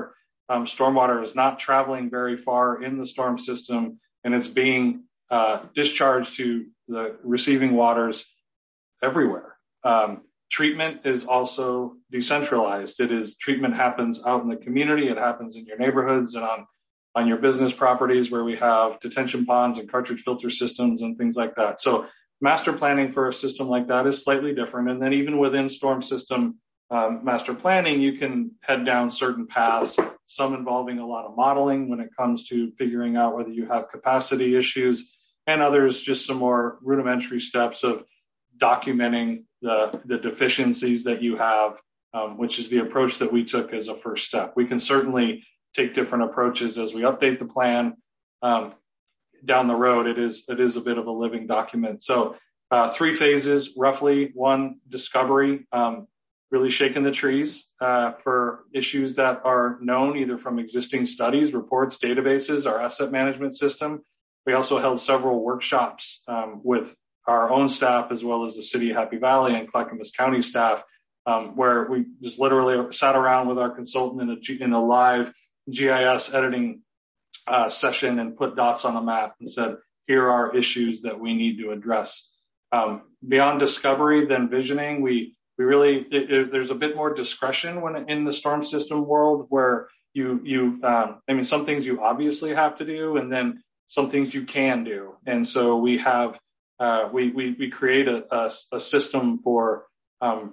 um, stormwater is not traveling very far in the storm system, and it's being uh, discharged to the receiving waters everywhere. Um, treatment is also decentralized. It is treatment happens out in the community. It happens in your neighborhoods and on, on your business properties where we have detention ponds and cartridge filter systems and things like that. So master planning for a system like that is slightly different. And then even within storm system um, master planning, you can head down certain paths, some involving a lot of modeling when it comes to figuring out whether you have capacity issues, and others just some more rudimentary steps of documenting the, the deficiencies that you have, um, which is the approach that we took as a first step. We can certainly take different approaches as we update the plan. Um, down the road, it is it is a bit of a living document. So uh, three phases, roughly. One, discovery, um, really shaking the trees uh, for issues that are known either from existing studies, reports, databases, our asset management system. We also held several workshops um, with our own staff as well as the City of Happy Valley and Clackamas County staff, um, where we just literally sat around with our consultant in a, G, in a live G I S editing uh, session and put dots on a map and said, here are issues that we need to address. Um, beyond discovery, then visioning, we we really, it, it, there's a bit more discretion when in the storm system world where you, you um, I mean, some things you obviously have to do and then some things you can do. And so we have Uh, we, we, we create a, a, a system for um,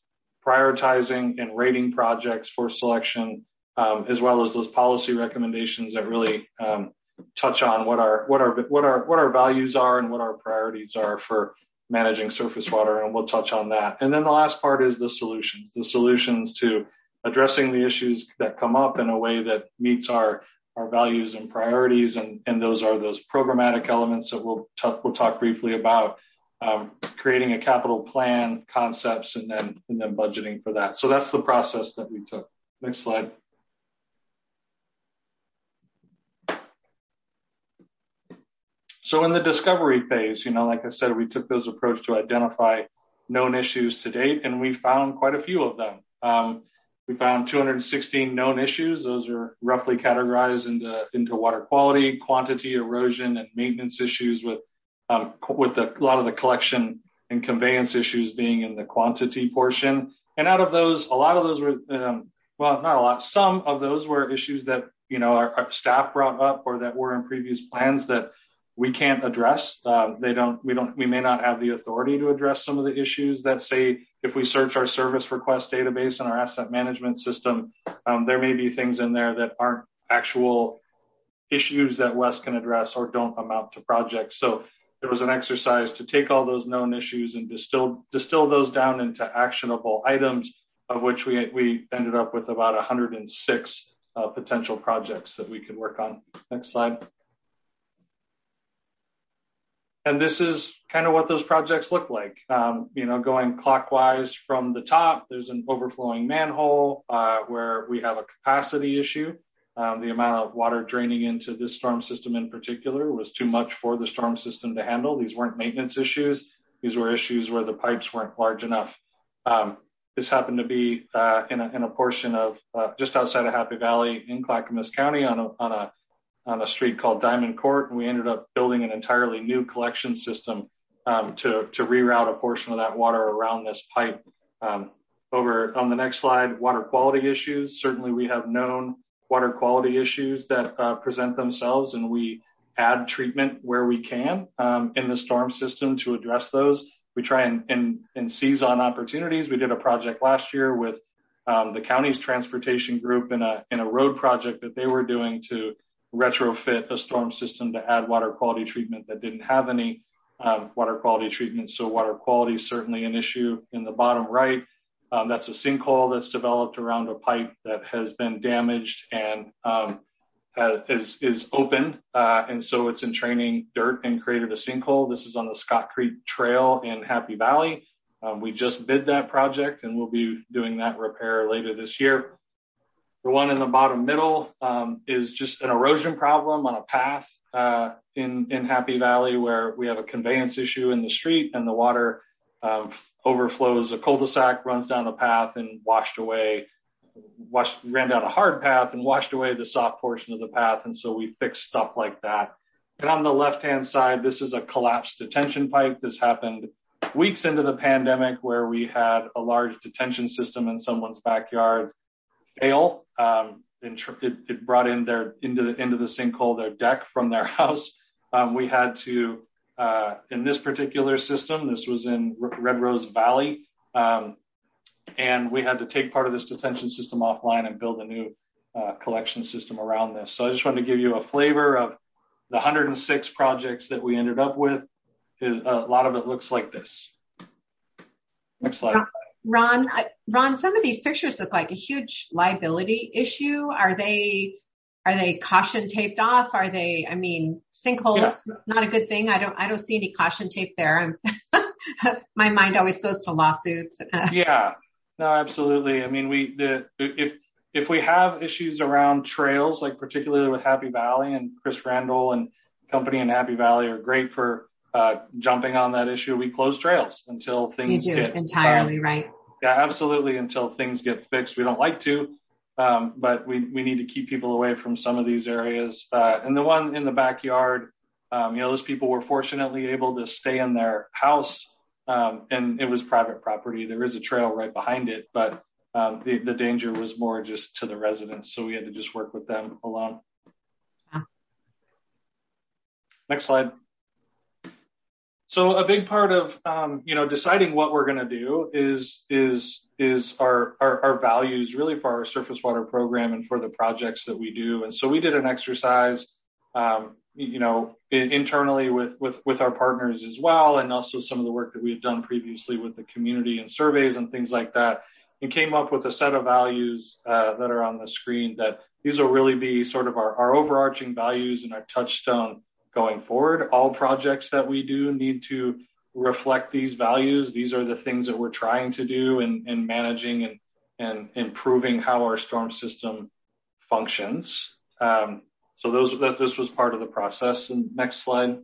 prioritizing and rating projects for selection, um, as well as those policy recommendations that really um, touch on what our what our what our what our values are and what our priorities are for managing surface water, and we'll touch on that. And then the last part is the solutions, the solutions to addressing the issues that come up in a way that meets our our values and priorities, and, and those are those programmatic elements that we'll, t- we'll talk briefly about, um, creating a capital plan, concepts, and then and then budgeting for that. So that's the process that we took. Next slide. So in the discovery phase, you know, like I said, we took those approach to identify known issues to date, and we found quite a few of them. Um, We found two hundred sixteen known issues. Those are roughly categorized into, into water quality, quantity, erosion, and maintenance issues with, um, with the, a lot of the collection and conveyance issues being in the quantity portion. And out of those, a lot of those were, um, well, not a lot, some of those were issues that, you know, our, our staff brought up or that were in previous plans that we can't address. Uh, they don't, we don't, we may not have the authority to address some of the issues that, say, if we search our service request database and our asset management system, um, there may be things in there that aren't actual issues that West can address or don't amount to projects. So there was an exercise to take all those known issues and distill, distill those down into actionable items, of which we, we ended up with about one hundred six uh, potential projects that we could work on. Next slide. And this is kind of what those projects look like. Um, you know, going clockwise from the top, there's an overflowing manhole uh, where we have a capacity issue. Um, the amount of water draining into this storm system in particular was too much for the storm system to handle. These weren't maintenance issues. These were issues where the pipes weren't large enough. Um, this happened to be uh, in, a, in a portion of uh, just outside of Happy Valley in Clackamas County on a, on a on a street called Diamond Court, and we ended up building an entirely new collection system um, to, to reroute a portion of that water around this pipe. Um, over on the next slide, water quality issues. Certainly we have known water quality issues that uh, present themselves, and we add treatment where we can um, in the storm system to address those. We try and, and, and seize on opportunities. We did a project last year with um, the county's transportation group in a, in a road project that they were doing to retrofit a storm system to add water quality treatment that didn't have any um, water quality treatment. So water quality is certainly an issue. In the bottom right, um, that's a sinkhole that's developed around a pipe that has been damaged and um, has, is, is open. Uh, and so it's entraining dirt and created a sinkhole. This is on the Scott Creek Trail in Happy Valley. Um, we just bid that project, and we'll be doing that repair later this year. The one in the bottom middle um, is just an erosion problem on a path uh, in, in Happy Valley where we have a conveyance issue in the street and the water um, overflows a cul-de-sac, runs down the path and washed away washed, ran down a hard path and washed away the soft portion of the path. And so we fixed stuff like that. And on the left-hand side, this is a collapsed detention pipe. This happened weeks into the pandemic, where we had a large detention system in someone's backyard fail. Um, it, it brought in their into the into the sinkhole their deck from their house. Um, we had to, uh, in this particular system, this was in Red Rose Valley, um, and we had to take part of this detention system offline and build a new uh, collection system around this. So I just wanted to give you a flavor of the one hundred six projects that we ended up with. Is, a lot of it looks like this. Next slide. Ron, I, Ron, some of these pictures look like a huge liability issue. Are they are they caution taped off? Are they? I mean, sinkholes, yeah. Not a good thing. I don't I don't see any caution tape there. My mind always goes to lawsuits. Yeah, no, absolutely. I mean, we the if if we have issues around trails, like particularly with Happy Valley, and Chris Randall and company in Happy Valley are great for uh, jumping on that issue. We close trails until things you do, get entirely um, right. Yeah, absolutely. Until things get fixed. We don't like to, um, but we, we need to keep people away from some of these areas. Uh, and the one in the backyard, um, you know, those people were fortunately able to stay in their house, um, and it was private property. There is a trail right behind it, but um, the, the danger was more just to the residents. So we had to just work with them alone. Wow. Next slide. So a big part of, um, you know, deciding what we're going to do is, is, is our, our, our values really for our surface water program and for the projects that we do. And so we did an exercise, um, you know, in, internally with, with, with our partners as well. And also some of the work that we had done previously with the community and surveys and things like that, and came up with a set of values, uh, that are on the screen, that these will really be sort of our, our overarching values and our touchstone going forward. All projects that we do need to reflect these values. These are the things that we're trying to do in, in managing and, and improving how our storm system functions. Um, so those, this was part of the process. And next slide.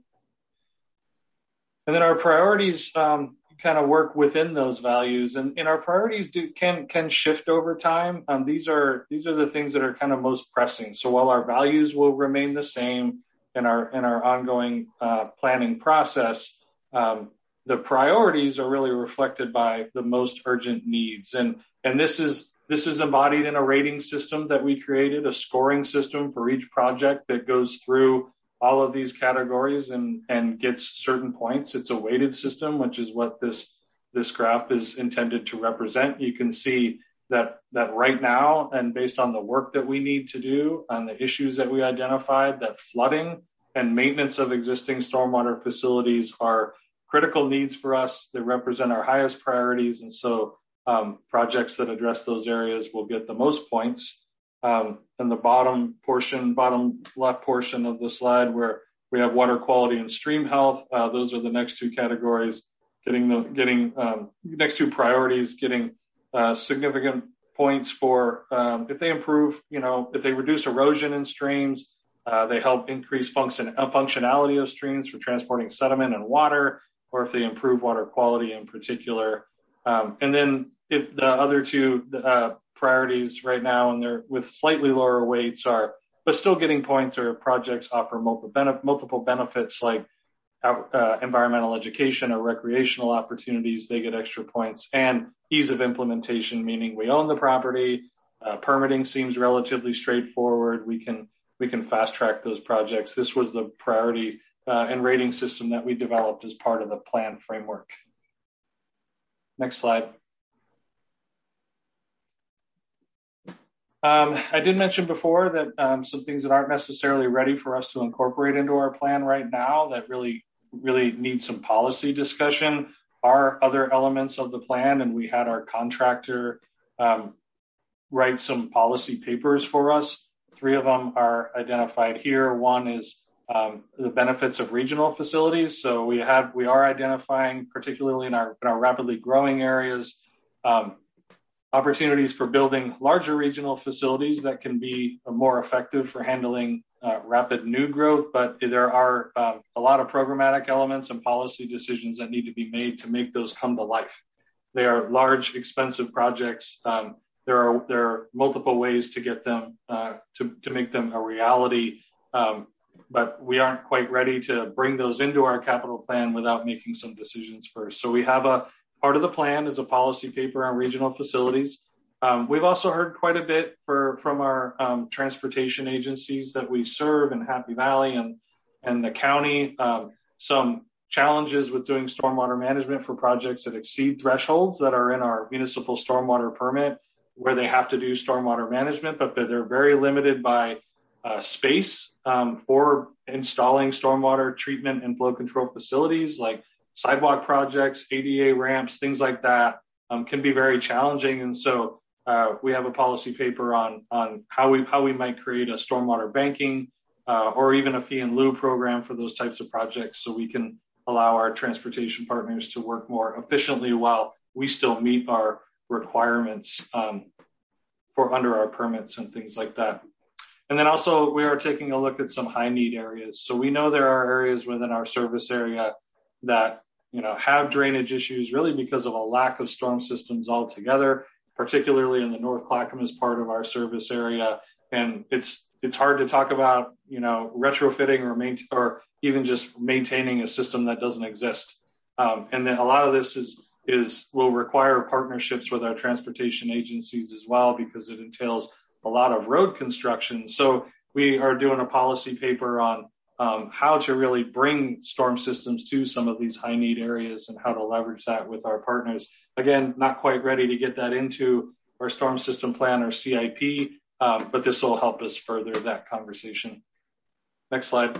And then our priorities um, kind of work within those values, and, and our priorities do can can shift over time. Um, these are these are the things that are kind of most pressing. So while our values will remain the same in our in our ongoing uh, planning process, um, the priorities are really reflected by the most urgent needs. And and this is this is embodied in a rating system that we created, a scoring system for each project that goes through all of these categories and, and gets certain points. It's a weighted system, which is what this this graph is intended to represent. You can see that that right now, and based on the work that we need to do on the issues that we identified, that flooding and maintenance of existing stormwater facilities are critical needs for us. They represent our highest priorities. And so um, projects that address those areas will get the most points. Um, and the bottom portion, bottom left portion of the slide, where we have water quality and stream health, uh, those are the next two categories, getting the getting um, next two priorities, getting uh, significant points for um, if they improve, you know, if they reduce erosion in streams, uh, they help increase function uh, functionality of streams for transporting sediment and water, or if they improve water quality in particular. Um, and then if the other two uh, priorities right now, and they're with slightly lower weights, are, but still getting points, or projects offer multiple, benef- multiple benefits like uh, environmental education or recreational opportunities, they get extra points, and ease of implementation, meaning we own the property, uh, permitting seems relatively straightforward, we can we can fast track those projects. This was the priority uh, and rating system that we developed as part of the plan framework. Next slide. Um, I did mention before that um, some things that aren't necessarily ready for us to incorporate into our plan right now that really, really need some policy discussion are other elements of the plan. And we had our contractor um, write some policy papers for us. Three of them are identified here. One is um, the benefits of regional facilities. So we have, we are identifying, particularly in our, in our rapidly growing areas, um, opportunities for building larger regional facilities that can be more effective for handling uh, rapid new growth. But there are um, a lot of programmatic elements and policy decisions that need to be made to make those come to life. They are large, expensive projects. Um, there are there are multiple ways to get them uh, to to make them a reality. Um, but we aren't quite ready to bring those into our capital plan without making some decisions first. So we have a part of the plan is a policy paper on regional facilities. Um, we've also heard quite a bit for, from our um, transportation agencies that we serve in Happy Valley and, and the county, um, some challenges with doing stormwater management for projects that exceed thresholds that are in our municipal stormwater permit, where they have to do stormwater management, but they're very limited by uh, space um, for installing stormwater treatment and flow control facilities like sidewalk projects, A D A ramps, things like that um, can be very challenging. And so uh, we have a policy paper on on how we how we might create a stormwater banking uh, or even a fee in lieu program for those types of projects, so we can allow our transportation partners to work more efficiently while we still meet our requirements um, for under our permits and things like that. And then also we are taking a look at some high need areas. So we know there are areas within our service area that, you know, have drainage issues really because of a lack of storm systems altogether, particularly in the North Clackamas part of our service area. And it's it's hard to talk about, you know, retrofitting or main, or even just maintaining a system that doesn't exist. Um, and then a lot of this is is will require partnerships with our transportation agencies as well, because it entails a lot of road construction. So we are doing a policy paper on um, how to really bring storm systems to some of these high need areas and how to leverage that with our partners. Again, not quite ready to get that into our storm system plan or C I P, um, but this will help us further that conversation. Next slide.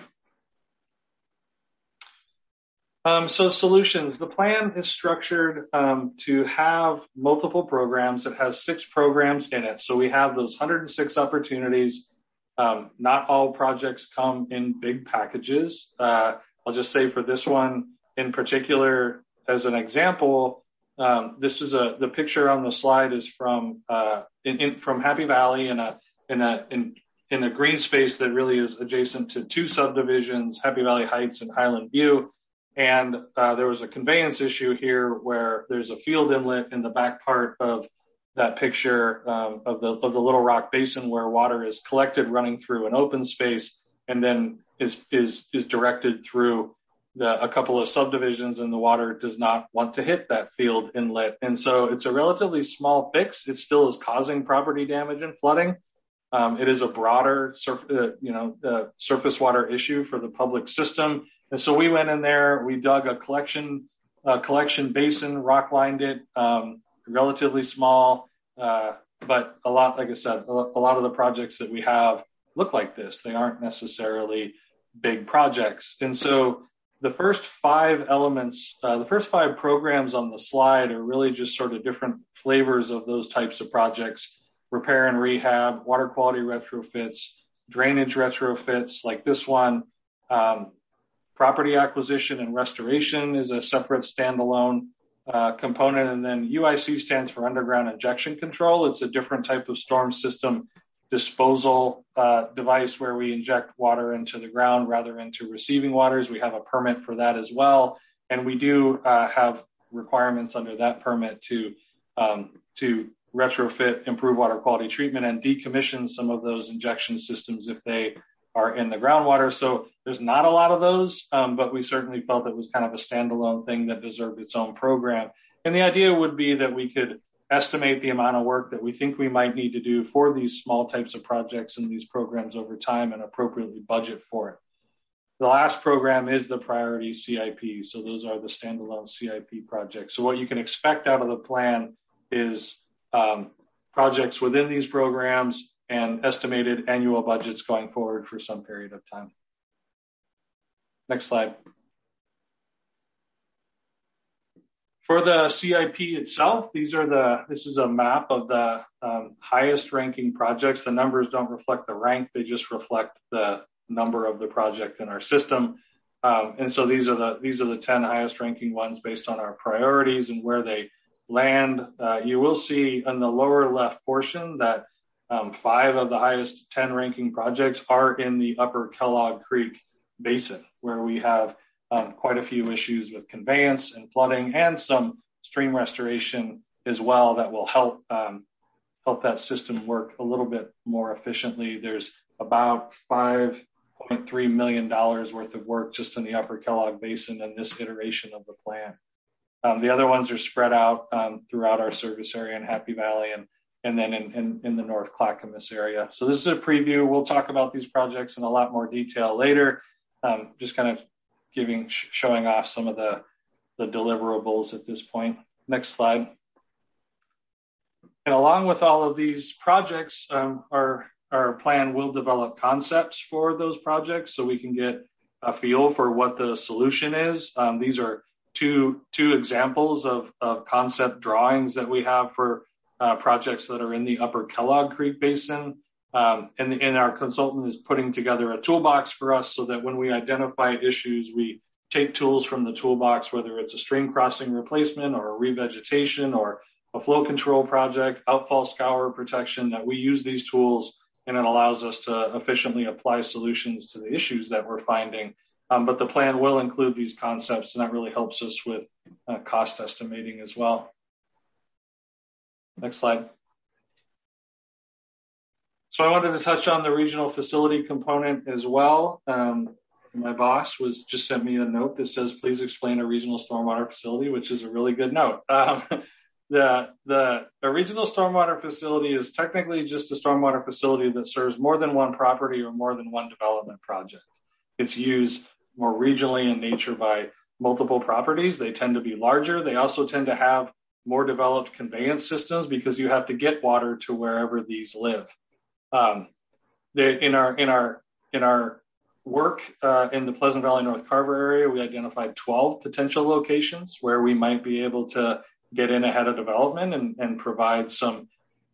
Um, so solutions, the plan is structured um, to have multiple programs. It has six programs in it. So we have those one hundred six opportunities. Um, not all projects come in big packages. Uh, I'll just say for this one in particular, as an example, um, this is a, the picture on the slide is from, uh, in, in, from Happy Valley in a, in a, in, in a green space that really is adjacent to two subdivisions, Happy Valley Heights and Highland View. And uh, there was a conveyance issue here where there's a field inlet in the back part of that picture um, of the of the Little Rock Basin where water is collected running through an open space and then is is is directed through the, a couple of subdivisions, and the water does not want to hit that field inlet. And so it's a relatively small fix. It still is causing property damage and flooding. Um, it is a broader surf, uh, you know uh, surface water issue for the public system. And so we went in there, we dug a collection, uh, collection basin, rock lined it, um, relatively small, uh, but a lot, like I said, a lot of the projects that we have look like this. They aren't necessarily big projects. And so the first five elements, uh, the first five programs on the slide are really just sort of different flavors of those types of projects: repair and rehab, water quality retrofits, drainage retrofits like this one, um, property acquisition and restoration is a separate standalone uh, component. And then U I C stands for underground injection control. It's a different type of storm system disposal uh, device where we inject water into the ground rather than into receiving waters. We have a permit for that as well. And we do uh, have requirements under that permit to um, to retrofit, improve water quality treatment, and decommission some of those injection systems if they are in the groundwater. So there's not a lot of those, um, but we certainly felt it was kind of a standalone thing that deserved its own program. And the idea would be that we could estimate the amount of work that we think we might need to do for these small types of projects and these programs over time and appropriately budget for it. The last program is the priority C I P. So those are the standalone C I P projects. So what you can expect out of the plan is um, projects within these programs and estimated annual budgets going forward for some period of time. Next slide. For the C I P itself, these are the, this is a map of the um, highest ranking projects. The numbers don't reflect the rank, they just reflect the number of the project in our system. Um, and so these are the, these are the ten highest ranking ones based on our priorities and where they land. Uh, you will see in the lower left portion that Um, five of the highest ten ranking projects are in the upper Kellogg Creek Basin, where we have um, quite a few issues with conveyance and flooding and some stream restoration as well that will help um, help that system work a little bit more efficiently. There's about five point three million dollars worth of work just in the Upper Kellogg Basin in this iteration of the plan. Um, the other ones are spread out um, throughout our service area in Happy Valley and, and then in, in, in the North Clackamas area. So this is a preview. We'll talk about these projects in a lot more detail later, um, just kind of giving, sh- showing off some of the, the deliverables at this point. Next slide. And along with all of these projects, um, our, our plan will develop concepts for those projects so we can get a feel for what the solution is. Um, these are two, two examples of, of concept drawings that we have for uh, projects that are in the Upper Kellogg Creek Basin. Um, and, and our consultant is putting together a toolbox for us so that when we identify issues, we take tools from the toolbox, whether it's a stream crossing replacement or a revegetation or a flow control project, outfall scour protection, that we use these tools and it allows us to efficiently apply solutions to the issues that we're finding. Um, but the plan will include these concepts, and that really helps us with uh, cost estimating as well. Next slide. So I wanted to touch on the regional facility component as well. Um, my boss was just sent me a note that says, please explain a regional stormwater facility, which is a really good note. Um, The, the, the regional stormwater facility is technically just a stormwater facility that serves more than one property or more than one development project. It's used more regionally in nature by multiple properties. They tend to be larger. They also tend to have more developed conveyance systems because you have to get water to wherever these live. Um, they, in our in our in our work uh, in the Pleasant Valley North Carver area, we identified twelve potential locations where we might be able to get in ahead of development and, and provide some,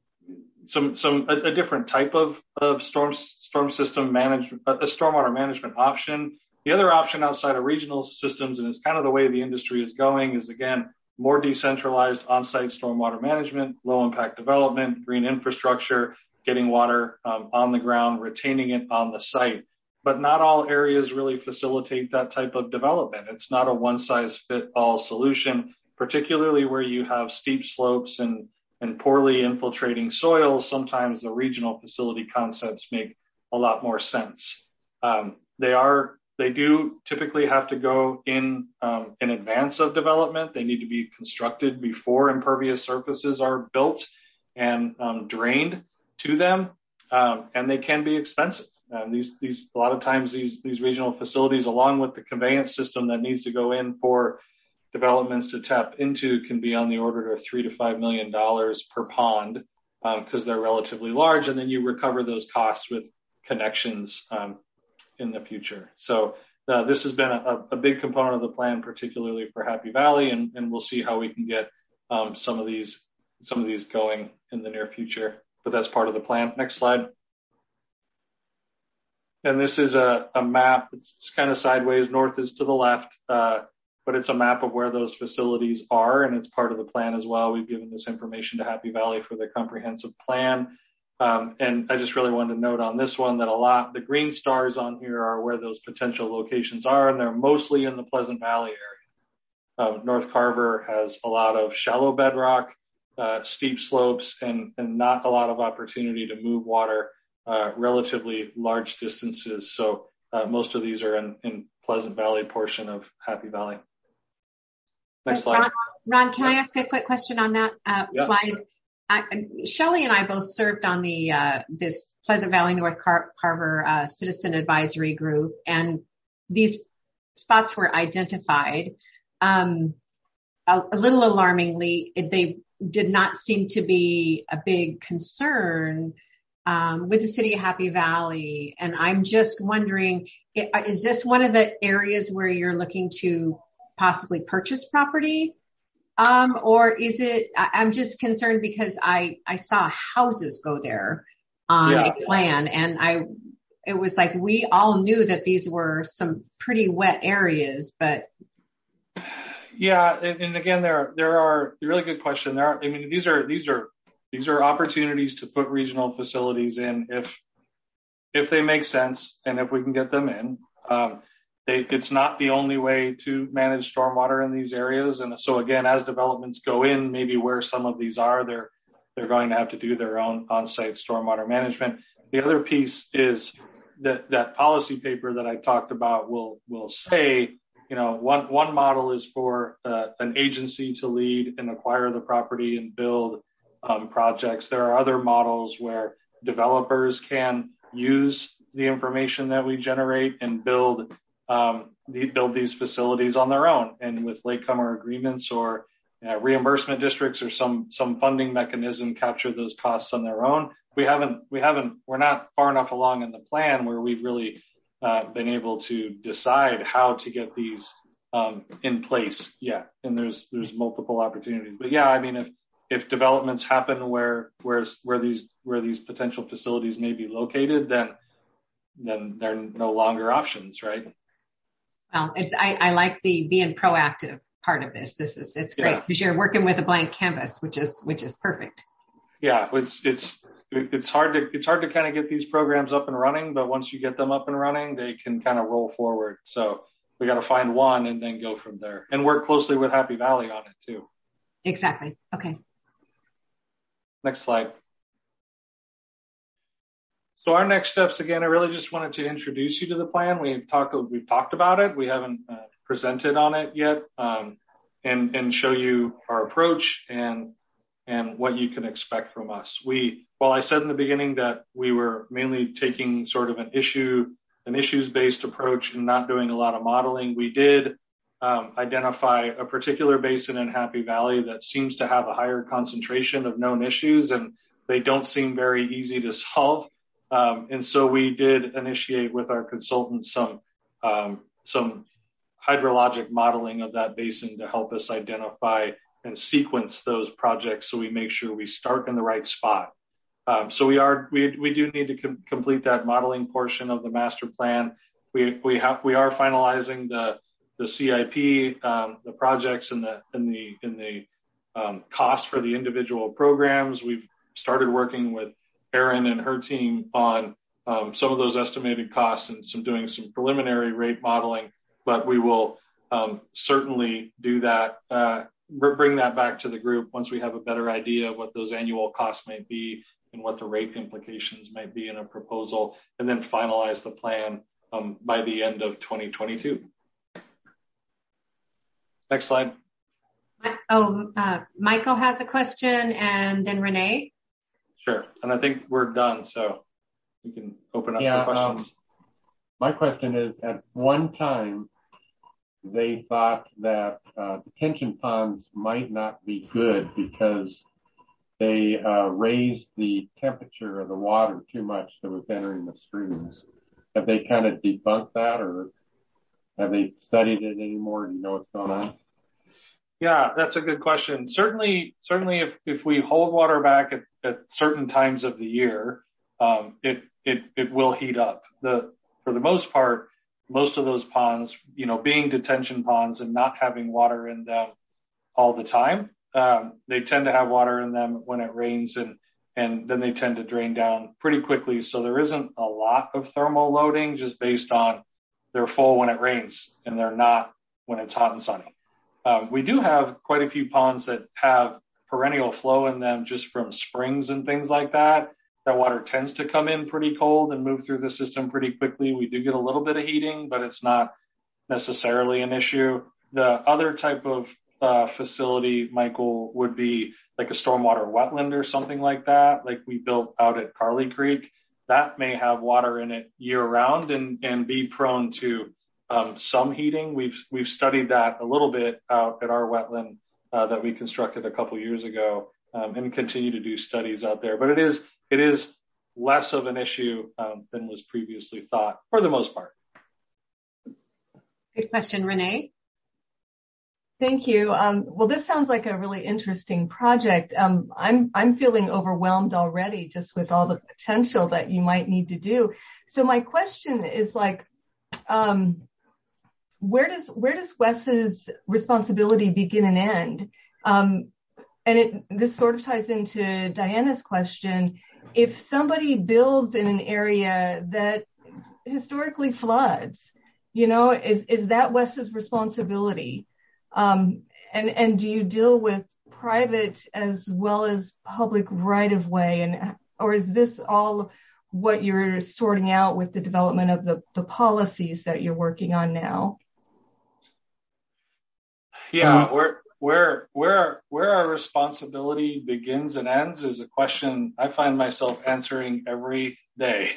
some, some, a, a different type of, of storm, storm system management, a stormwater management option. The other option outside of regional systems, and it's kind of the way the industry is going, is again, more decentralized on-site stormwater management, low impact development, green infrastructure, getting water um, on the ground, retaining it on the site. But not all areas really facilitate that type of development. It's not a one size fit all solution, particularly where you have steep slopes and, and poorly infiltrating soils. Sometimes the regional facility concepts make a lot more sense. Um, they are, they do typically have to go in, um, in advance of development. They need to be constructed before impervious surfaces are built and um, drained to them. Um, and they can be expensive. Um, these, these, a lot of times these, these regional facilities, along with the conveyance system that needs to go in for developments to tap into, can be on the order of three to five million dollars per pond because um, they're relatively large, and then you recover those costs with connections um, in the future. So uh, this has been a, a big component of the plan, particularly for Happy Valley, and, and we'll see how we can get um, some of these some of these going in the near future. But that's part of the plan. Next slide. And this is a, a map. It's kind of sideways. North is to the left. Uh, but it's a map of where those facilities are, and it's part of the plan as well. We've given this information to Happy Valley for their comprehensive plan. Um, and I just really wanted to note on this one that a lot, the green stars on here are where those potential locations are, and they're mostly in the Pleasant Valley area. Um, North Carver has a lot of shallow bedrock, uh, steep slopes, and, and not a lot of opportunity to move water uh, relatively large distances. So uh, most of these are in, in Pleasant Valley portion of Happy Valley. Next slide. Ron, Ron, can I ask a quick question on that uh, yeah. slide? I, Shelley and I both served on the uh, this Pleasant Valley North Car- Carver uh, Citizen Advisory Group, and these spots were identified. Um, a, a little alarmingly, they did not seem to be a big concern um, with the city of Happy Valley, and I'm just wondering, is this one of the areas where you're looking to possibly purchase property? Um, or is it, I, I'm just concerned because I, I saw houses go there on yeah. a plan, and I, it was like, we all knew that these were some pretty wet areas, but. Yeah. And, and again, there, there are a really good question. There are, I mean, these are, these are, these are opportunities to put regional facilities in if, if they make sense and if we can get them in. Um, They, it's not the only way to manage stormwater in these areas. And so again, as developments go in, maybe where some of these are, they're, they're going to have to do their own on-site stormwater management. The other piece is that that policy paper that I talked about will will say, you know, one one model is for uh, an agency to lead and acquire the property and build um, projects. There are other models where developers can use the information that we generate and build um, the, build these facilities on their own, and with latecomer agreements or uh, reimbursement districts or some some funding mechanism capture those costs on their own. We haven't we haven't we're not far enough along in the plan where we've really uh, been able to decide how to get these um, in place yet. And there's there's multiple opportunities. But yeah, I mean, if if developments happen where where where these where these potential facilities may be located, then then they're no longer options, right? Well, it's I, I like the being proactive part of this. This is it's great because yeah. you're working with a blank canvas, which is which is perfect. Yeah, it's it's it's hard to it's hard to kind of get these programs up and running, but once you get them up and running, they can kind of roll forward. So we got to find one and then go from there, and work closely with Happy Valley on it too. Exactly. Okay. Next slide. So our next steps, again, I really just wanted to introduce you to the plan. We've talked we've talked about it. We haven't uh, presented on it yet, um, and and show you our approach and and what you can expect from us. We, while I said in the beginning that we were mainly taking sort of an issue, an issues-based approach and not doing a lot of modeling, we did um, identify a particular basin in Happy Valley that seems to have a higher concentration of known issues, and they don't seem very easy to solve. Um, and so we did initiate with our consultants some um, some hydrologic modeling of that basin to help us identify and sequence those projects so we make sure we start in the right spot. Um, so we are we we do need to com- complete that modeling portion of the master plan. We we have we are finalizing the the C I P, um, the projects and the in the in the um, cost for the individual programs. We've started working with Erin and her team on um, some of those estimated costs and some doing some preliminary rate modeling, but we will um, certainly do that, uh, bring that back to the group once we have a better idea of what those annual costs might be and what the rate implications might be in a proposal, and then finalize the plan um, by the end of twenty twenty-two. Next slide. Oh, uh, Michael has a question, and then Renee. Sure. And I think we're done, so we can open up yeah, for questions. Um, my question is, at one time, they thought that uh, detention ponds might not be good because they uh, raised the temperature of the water too much that was entering the streams. Have they kind of debunked that, or have they studied it anymore? Do you know what's going on? Yeah, that's a good question. Certainly, certainly, if, if we hold water back at, at certain times of the year, um, it it it will heat up. The for the most part, most of those ponds, you know, being detention ponds and not having water in them all the time, um, they tend to have water in them when it rains, and and then they tend to drain down pretty quickly. So there isn't a lot of thermal loading just based on they're full when it rains and they're not when it's hot and sunny. Um, we do have quite a few ponds that have perennial flow in them just from springs and things like that. That water tends to come in pretty cold and move through the system pretty quickly. We do get a little bit of heating, but it's not necessarily an issue. The other type of uh, facility, Michael, would be like a stormwater wetland or something like that, like we built out at Carly Creek. That may have water in it year round and, and be prone to Um, some heating. We've we've studied that a little bit out at our wetland uh, that we constructed a couple years ago, um, and continue to do studies out there. But it is it is less of an issue um, than was previously thought, for the most part. Good question, Renee. Thank you. Um, well, this sounds like a really interesting project. Um, I'm I'm feeling overwhelmed already just with all the potential that you might need to do. So my question is like, um, where does where does Wes's responsibility begin and end? Um, and it, this sort of ties into Diana's question. If somebody builds in an area that historically floods, you know, is is that Wes's responsibility? Um, and and do you deal with private as well as public right of way, and or is this all what you're sorting out with the development of the, the policies that you're working on now? Yeah, um, where where where where our responsibility begins and ends is a question I find myself answering every day.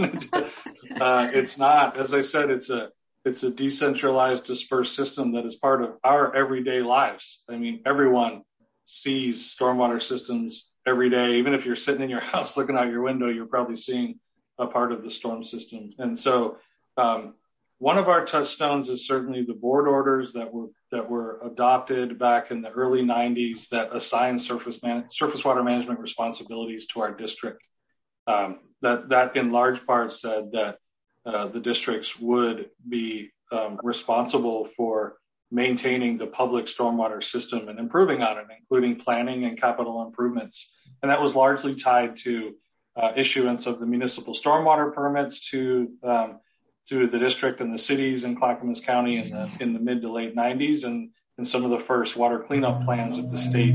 uh, it's not, as I said, it's a it's a decentralized, dispersed system that is part of our everyday lives. I mean, everyone sees stormwater systems every day. Even if you're sitting in your house looking out your window, you're probably seeing a part of the storm system. And so, um, one of our touchstones is certainly the board orders that were that were adopted back in the early nineties that assign surface man, surface water management responsibilities to our district. Um, that that in large part said that uh, the districts would be um, responsible for maintaining the public stormwater system and improving on it, including planning and capital improvements. And that was largely tied to uh, issuance of the municipal stormwater permits to um, to the district and the cities in Clackamas County in the in the mid to late nineties, and, and some of the first water cleanup plans that the state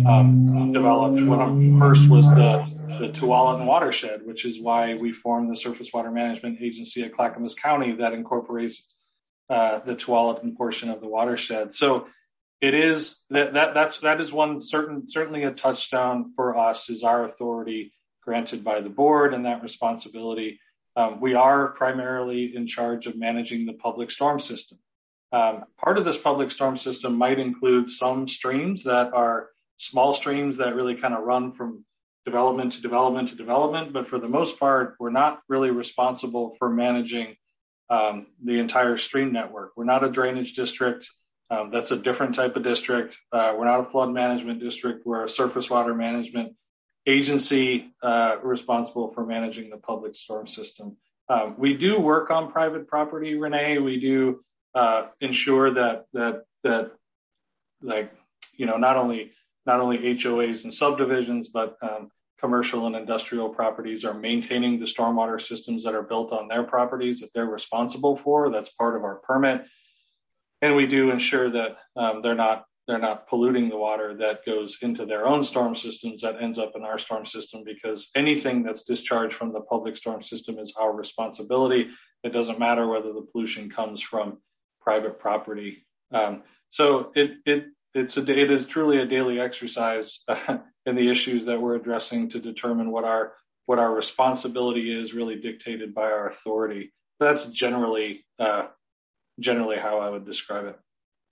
um, developed. One of the first was the the Tualatin watershed, which is why we formed the Surface Water Management Agency at Clackamas County that incorporates uh, the Tualatin portion of the watershed. So it is that, that that's that is one certain certainly a touchstone for us, is our authority granted by the board and that responsibility. Um, we are primarily in charge of managing the public storm system. Um, part of this public storm system might include some streams that are small streams that really kind of run from development to development to development. But for the most part, we're not really responsible for managing um, the entire stream network. We're not a drainage district. Um, that's a different type of district. Uh, we're not a flood management district. We're a surface water management agency uh, responsible for managing the public storm system. Um, we do work on private property, Renee. We do uh, ensure that that that like you know not only not only H O As and subdivisions, but um, commercial and industrial properties are maintaining the stormwater systems that are built on their properties that they're responsible for. That's part of our permit, and we do ensure that um, they're not they're not polluting the water that goes into their own storm systems that ends up in our storm system, because anything that's discharged from the public storm system is our responsibility. It doesn't matter whether the pollution comes from private property. Um, so it, it, it's a, it is truly a daily exercise uh, in the issues that we're addressing to determine what our, what our responsibility is, really dictated by our authority. That's generally, uh, generally how I would describe it.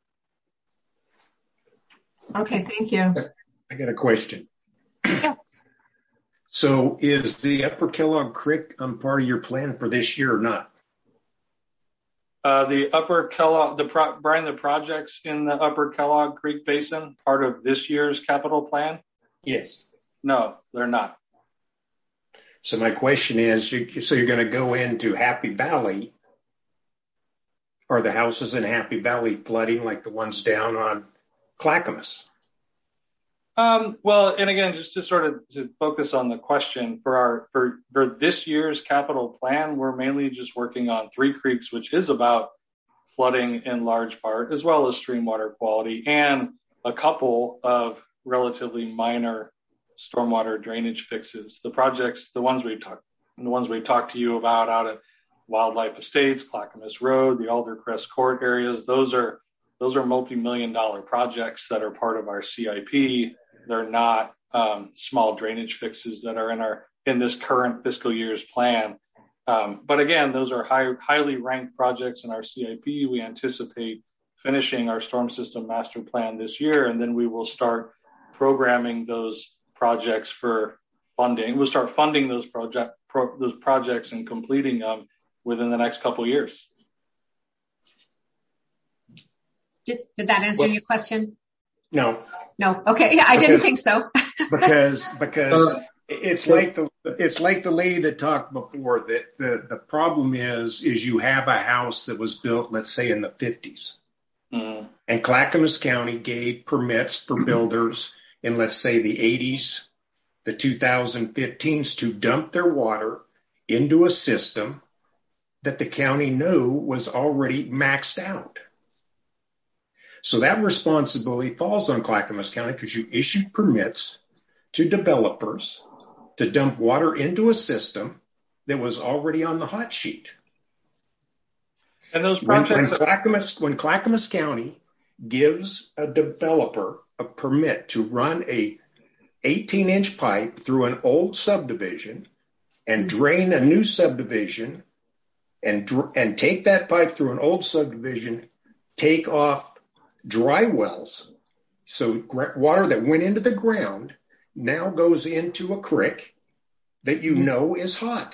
Okay, thank you. I got a question. Yes. So is the Upper Kellogg Creek um, part of your plan for this year or not? Uh, the Upper Kellogg, the pro, Brian, the projects in the Upper Kellogg Creek Basin, part of this year's capital plan? Yes. No, they're not. So my question is, you, so you're going to go into Happy Valley, are the houses in Happy Valley flooding like the ones down on Clackamas? Um, well, and again, just to sort of to focus on the question, for our for, for this year's capital plan, we're mainly just working on Three Creeks, which is about flooding in large part, as well as stream water quality, and a couple of relatively minor stormwater drainage fixes. The projects, the ones we've talked, the ones we've talked to you about out at Wildlife Estates, Clackamas Road, the Aldercrest Court areas, those are Those are multi-million dollar projects that are part of our C I P. They're not um, small drainage fixes that are in our in this current fiscal year's plan. Um, but again, those are high, highly ranked projects in our C I P. We anticipate finishing our storm system master plan this year, and then we will start programming those projects for funding. We'll start funding those project pro, those projects and completing them within the next couple of years. Did, did that answer well, your question? No. No. Okay. Yeah, I because, didn't think so. because because uh, it's like the it's like the lady that talked before, that the, the problem is is you have a house that was built, let's say, in the fifties. Mm. And Clackamas County gave permits for builders in, let's say, the eighties, the two thousand fifteens to dump their water into a system that the county knew was already maxed out. So that responsibility falls on Clackamas County because you issued permits to developers to dump water into a system that was already on the hot sheet. And those projects, when, when, Clackamas, when Clackamas County gives a developer a permit to run a eighteen inch pipe through an old subdivision and drain a new subdivision and, and take that pipe through an old subdivision, take off dry wells. So water that went into the ground now goes into a creek that you know is hot.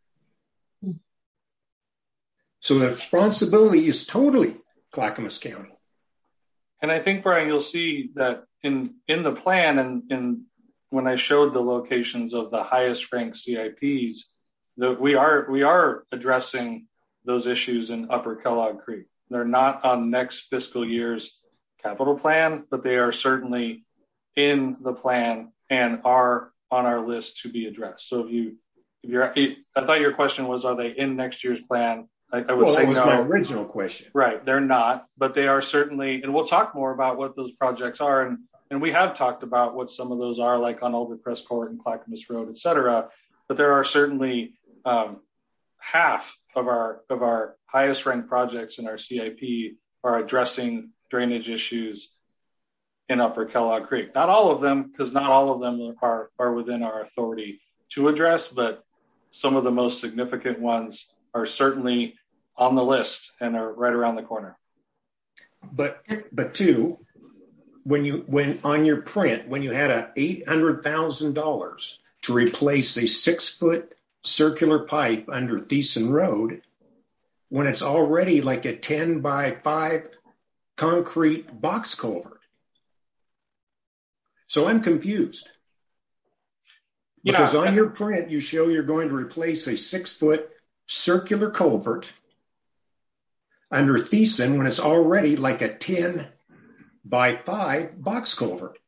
So the responsibility is totally Clackamas County. And I think, Brian, you'll see that in, in the plan and in when I showed the locations of the highest ranked C I Ps, that we are we are addressing those issues in Upper Kellogg Creek. They're not on next fiscal year's capital plan, but they are certainly in the plan and are on our list to be addressed. So if you, if you're, I thought your question was, are they in next year's plan? I, I would well, say that was no. my original question. Right, they're not, but they are certainly, and we'll talk more about what those projects are. And, and we have talked about what some of those are, like on Old Crest Court and Clackamas Road, et cetera. But there are certainly um, half of our of our highest ranked projects in our C I P are addressing drainage issues in Upper Kellogg Creek. Not all of them, because not all of them are, are within our authority to address, but some of the most significant ones are certainly on the list and are right around the corner. But but two, when you when on your print, when you had a eight hundred thousand dollars to replace a six foot circular pipe under Thiessen Road, when it's already like a ten by five concrete box culvert. So I'm confused. Because yeah. on your print, you show you're going to replace a six foot circular culvert under Thiessen when it's already like a ten by five box culvert.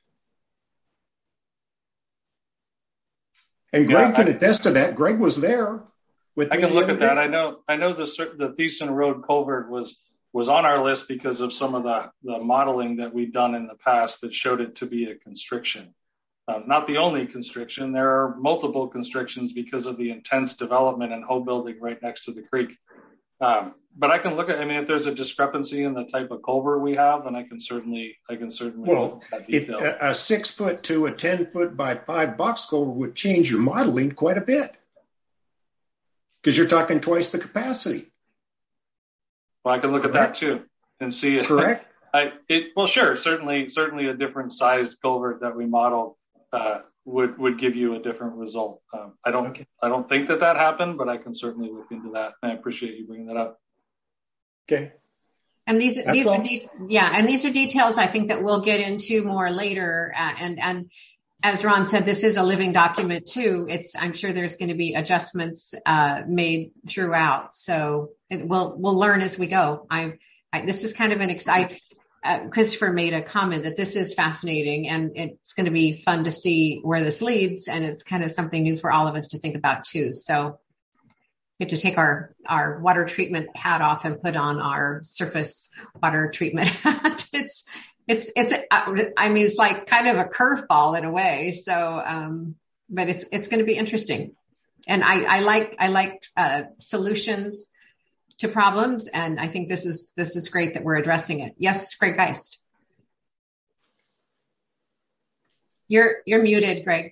And Greg yeah, can I, attest to that. Greg was there with I me. can look the at that. Day. I know I know the the Thiessen Road culvert was was on our list because of some of the, the modeling that we've done in the past that showed it to be a constriction. Uh, not the only constriction. There are multiple constrictions because of the intense development and home building right next to the creek. Um, but I can look at, I mean, if there's a discrepancy in the type of culvert we have, then I can certainly, I can certainly well, look at that detail. If a, a six foot to a ten foot by five box culvert would change your modeling quite a bit. Because you're talking twice the capacity. Well, I can look Correct. at that too and see it. Correct. I, it, well, sure. Certainly, certainly a different sized culvert that we modeled uh, would would give you a different result. Um, I don't okay. I don't think that that happened, but I can certainly look into that. And I appreciate you bringing that up. Okay. And these That's these all. are de- yeah, and these are details I think that we'll get into more later. Uh, and and as Ron said, this is a living document too. It's I'm sure there's going to be adjustments uh, made throughout. So it, we'll we'll learn as we go. I, I this is kind of an exciting. Uh, Christopher made a comment that this is fascinating and it's going to be fun to see where this leads. And it's kind of something new for all of us to think about too. So we have to take our, our water treatment hat off and put on our surface water treatment hat. it's, it's, it's, I mean, it's like kind of a curveball in a way. So, um, but it's, it's going to be interesting. And I, I like, I like, uh, solutions to problems, and I think this is this is great that we're addressing it. Yes, Greg Geist. You're you're muted, Greg.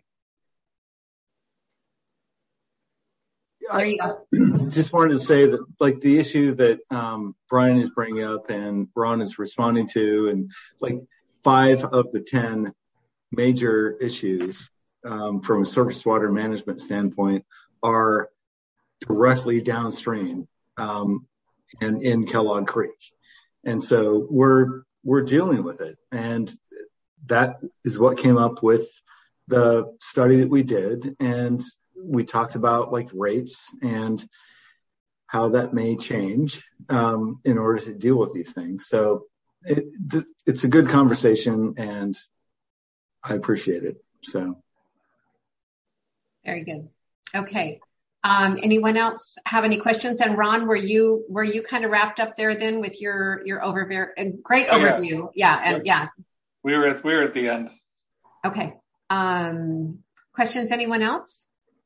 There you go. Just wanted to say that, like, the issue that um, Brian is bringing up and Ron is responding to, and like five of the ten major issues um, from a surface water management standpoint are directly downstream. Um, and in Kellogg Creek. And so we're, we're dealing with it. And that is what came up with the study that we did. And we talked about like rates and how that may change, um, in order to deal with these things. So it, it's a good conversation and I appreciate it. So. Very good. Okay. Um, anyone else have any questions? And Ron, were you were you kind of wrapped up there then with your your overview? Great oh, overview. Yeah, yeah and yep. yeah. We were at we were at the end. Okay. Um, questions? Anyone else?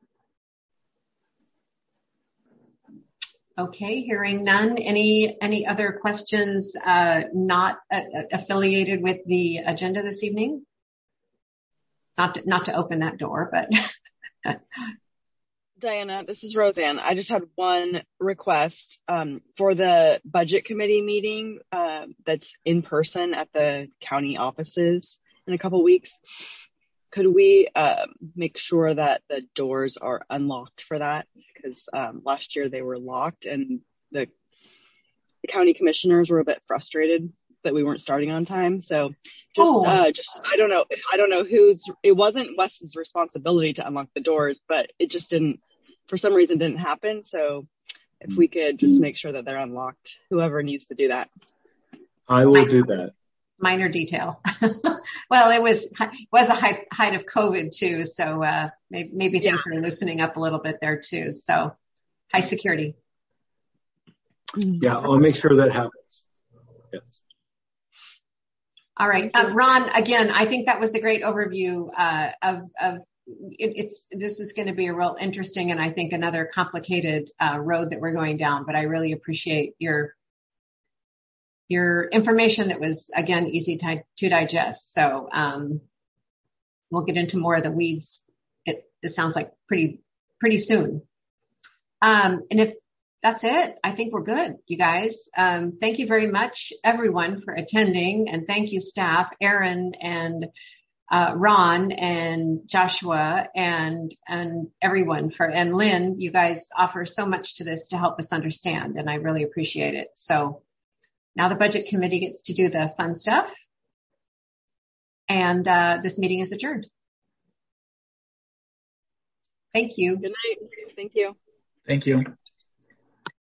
Okay, hearing none. Any any other questions uh, not uh, affiliated with the agenda this evening? Not to, not to open that door, but. Diana, this is Roseanne. I just had one request um, for the budget committee meeting uh, that's in person at the county offices in a couple weeks. Could we uh, make sure that the doors are unlocked for that? Because um, last year they were locked, and the, the county commissioners were a bit frustrated that we weren't starting on time. So just, oh. uh, just I don't know, I don't know who's. It wasn't Wes's responsibility to unlock the doors, but it just didn't. For some reason, didn't happen. So if we could just make sure that they're unlocked, whoever needs to do that. I will do that. Minor detail. Well, it was was a height, height of COVID too, so uh, maybe, maybe yeah. things are loosening up a little bit there too. So high security. Yeah, I'll make sure that happens. Yes. All right, um, Ron. Again, I think that was a great overview uh, of of. It, it's this is going to be a real interesting and I think another complicated uh, road that we're going down. But I really appreciate your your information that was again easy to, to digest. So um, we'll get into more of the weeds. It, it sounds like pretty pretty soon. Um, and if that's it, I think we're good, you guys. Um, thank you very much, everyone, for attending, and thank you, staff, Aaron and. Uh, Ron and Joshua and and everyone for and Lynn, you guys offer so much to this to help us understand, and I really appreciate it. So now the budget committee gets to do the fun stuff, and uh, this meeting is adjourned. Thank you. Good night. Thank you. Thank you.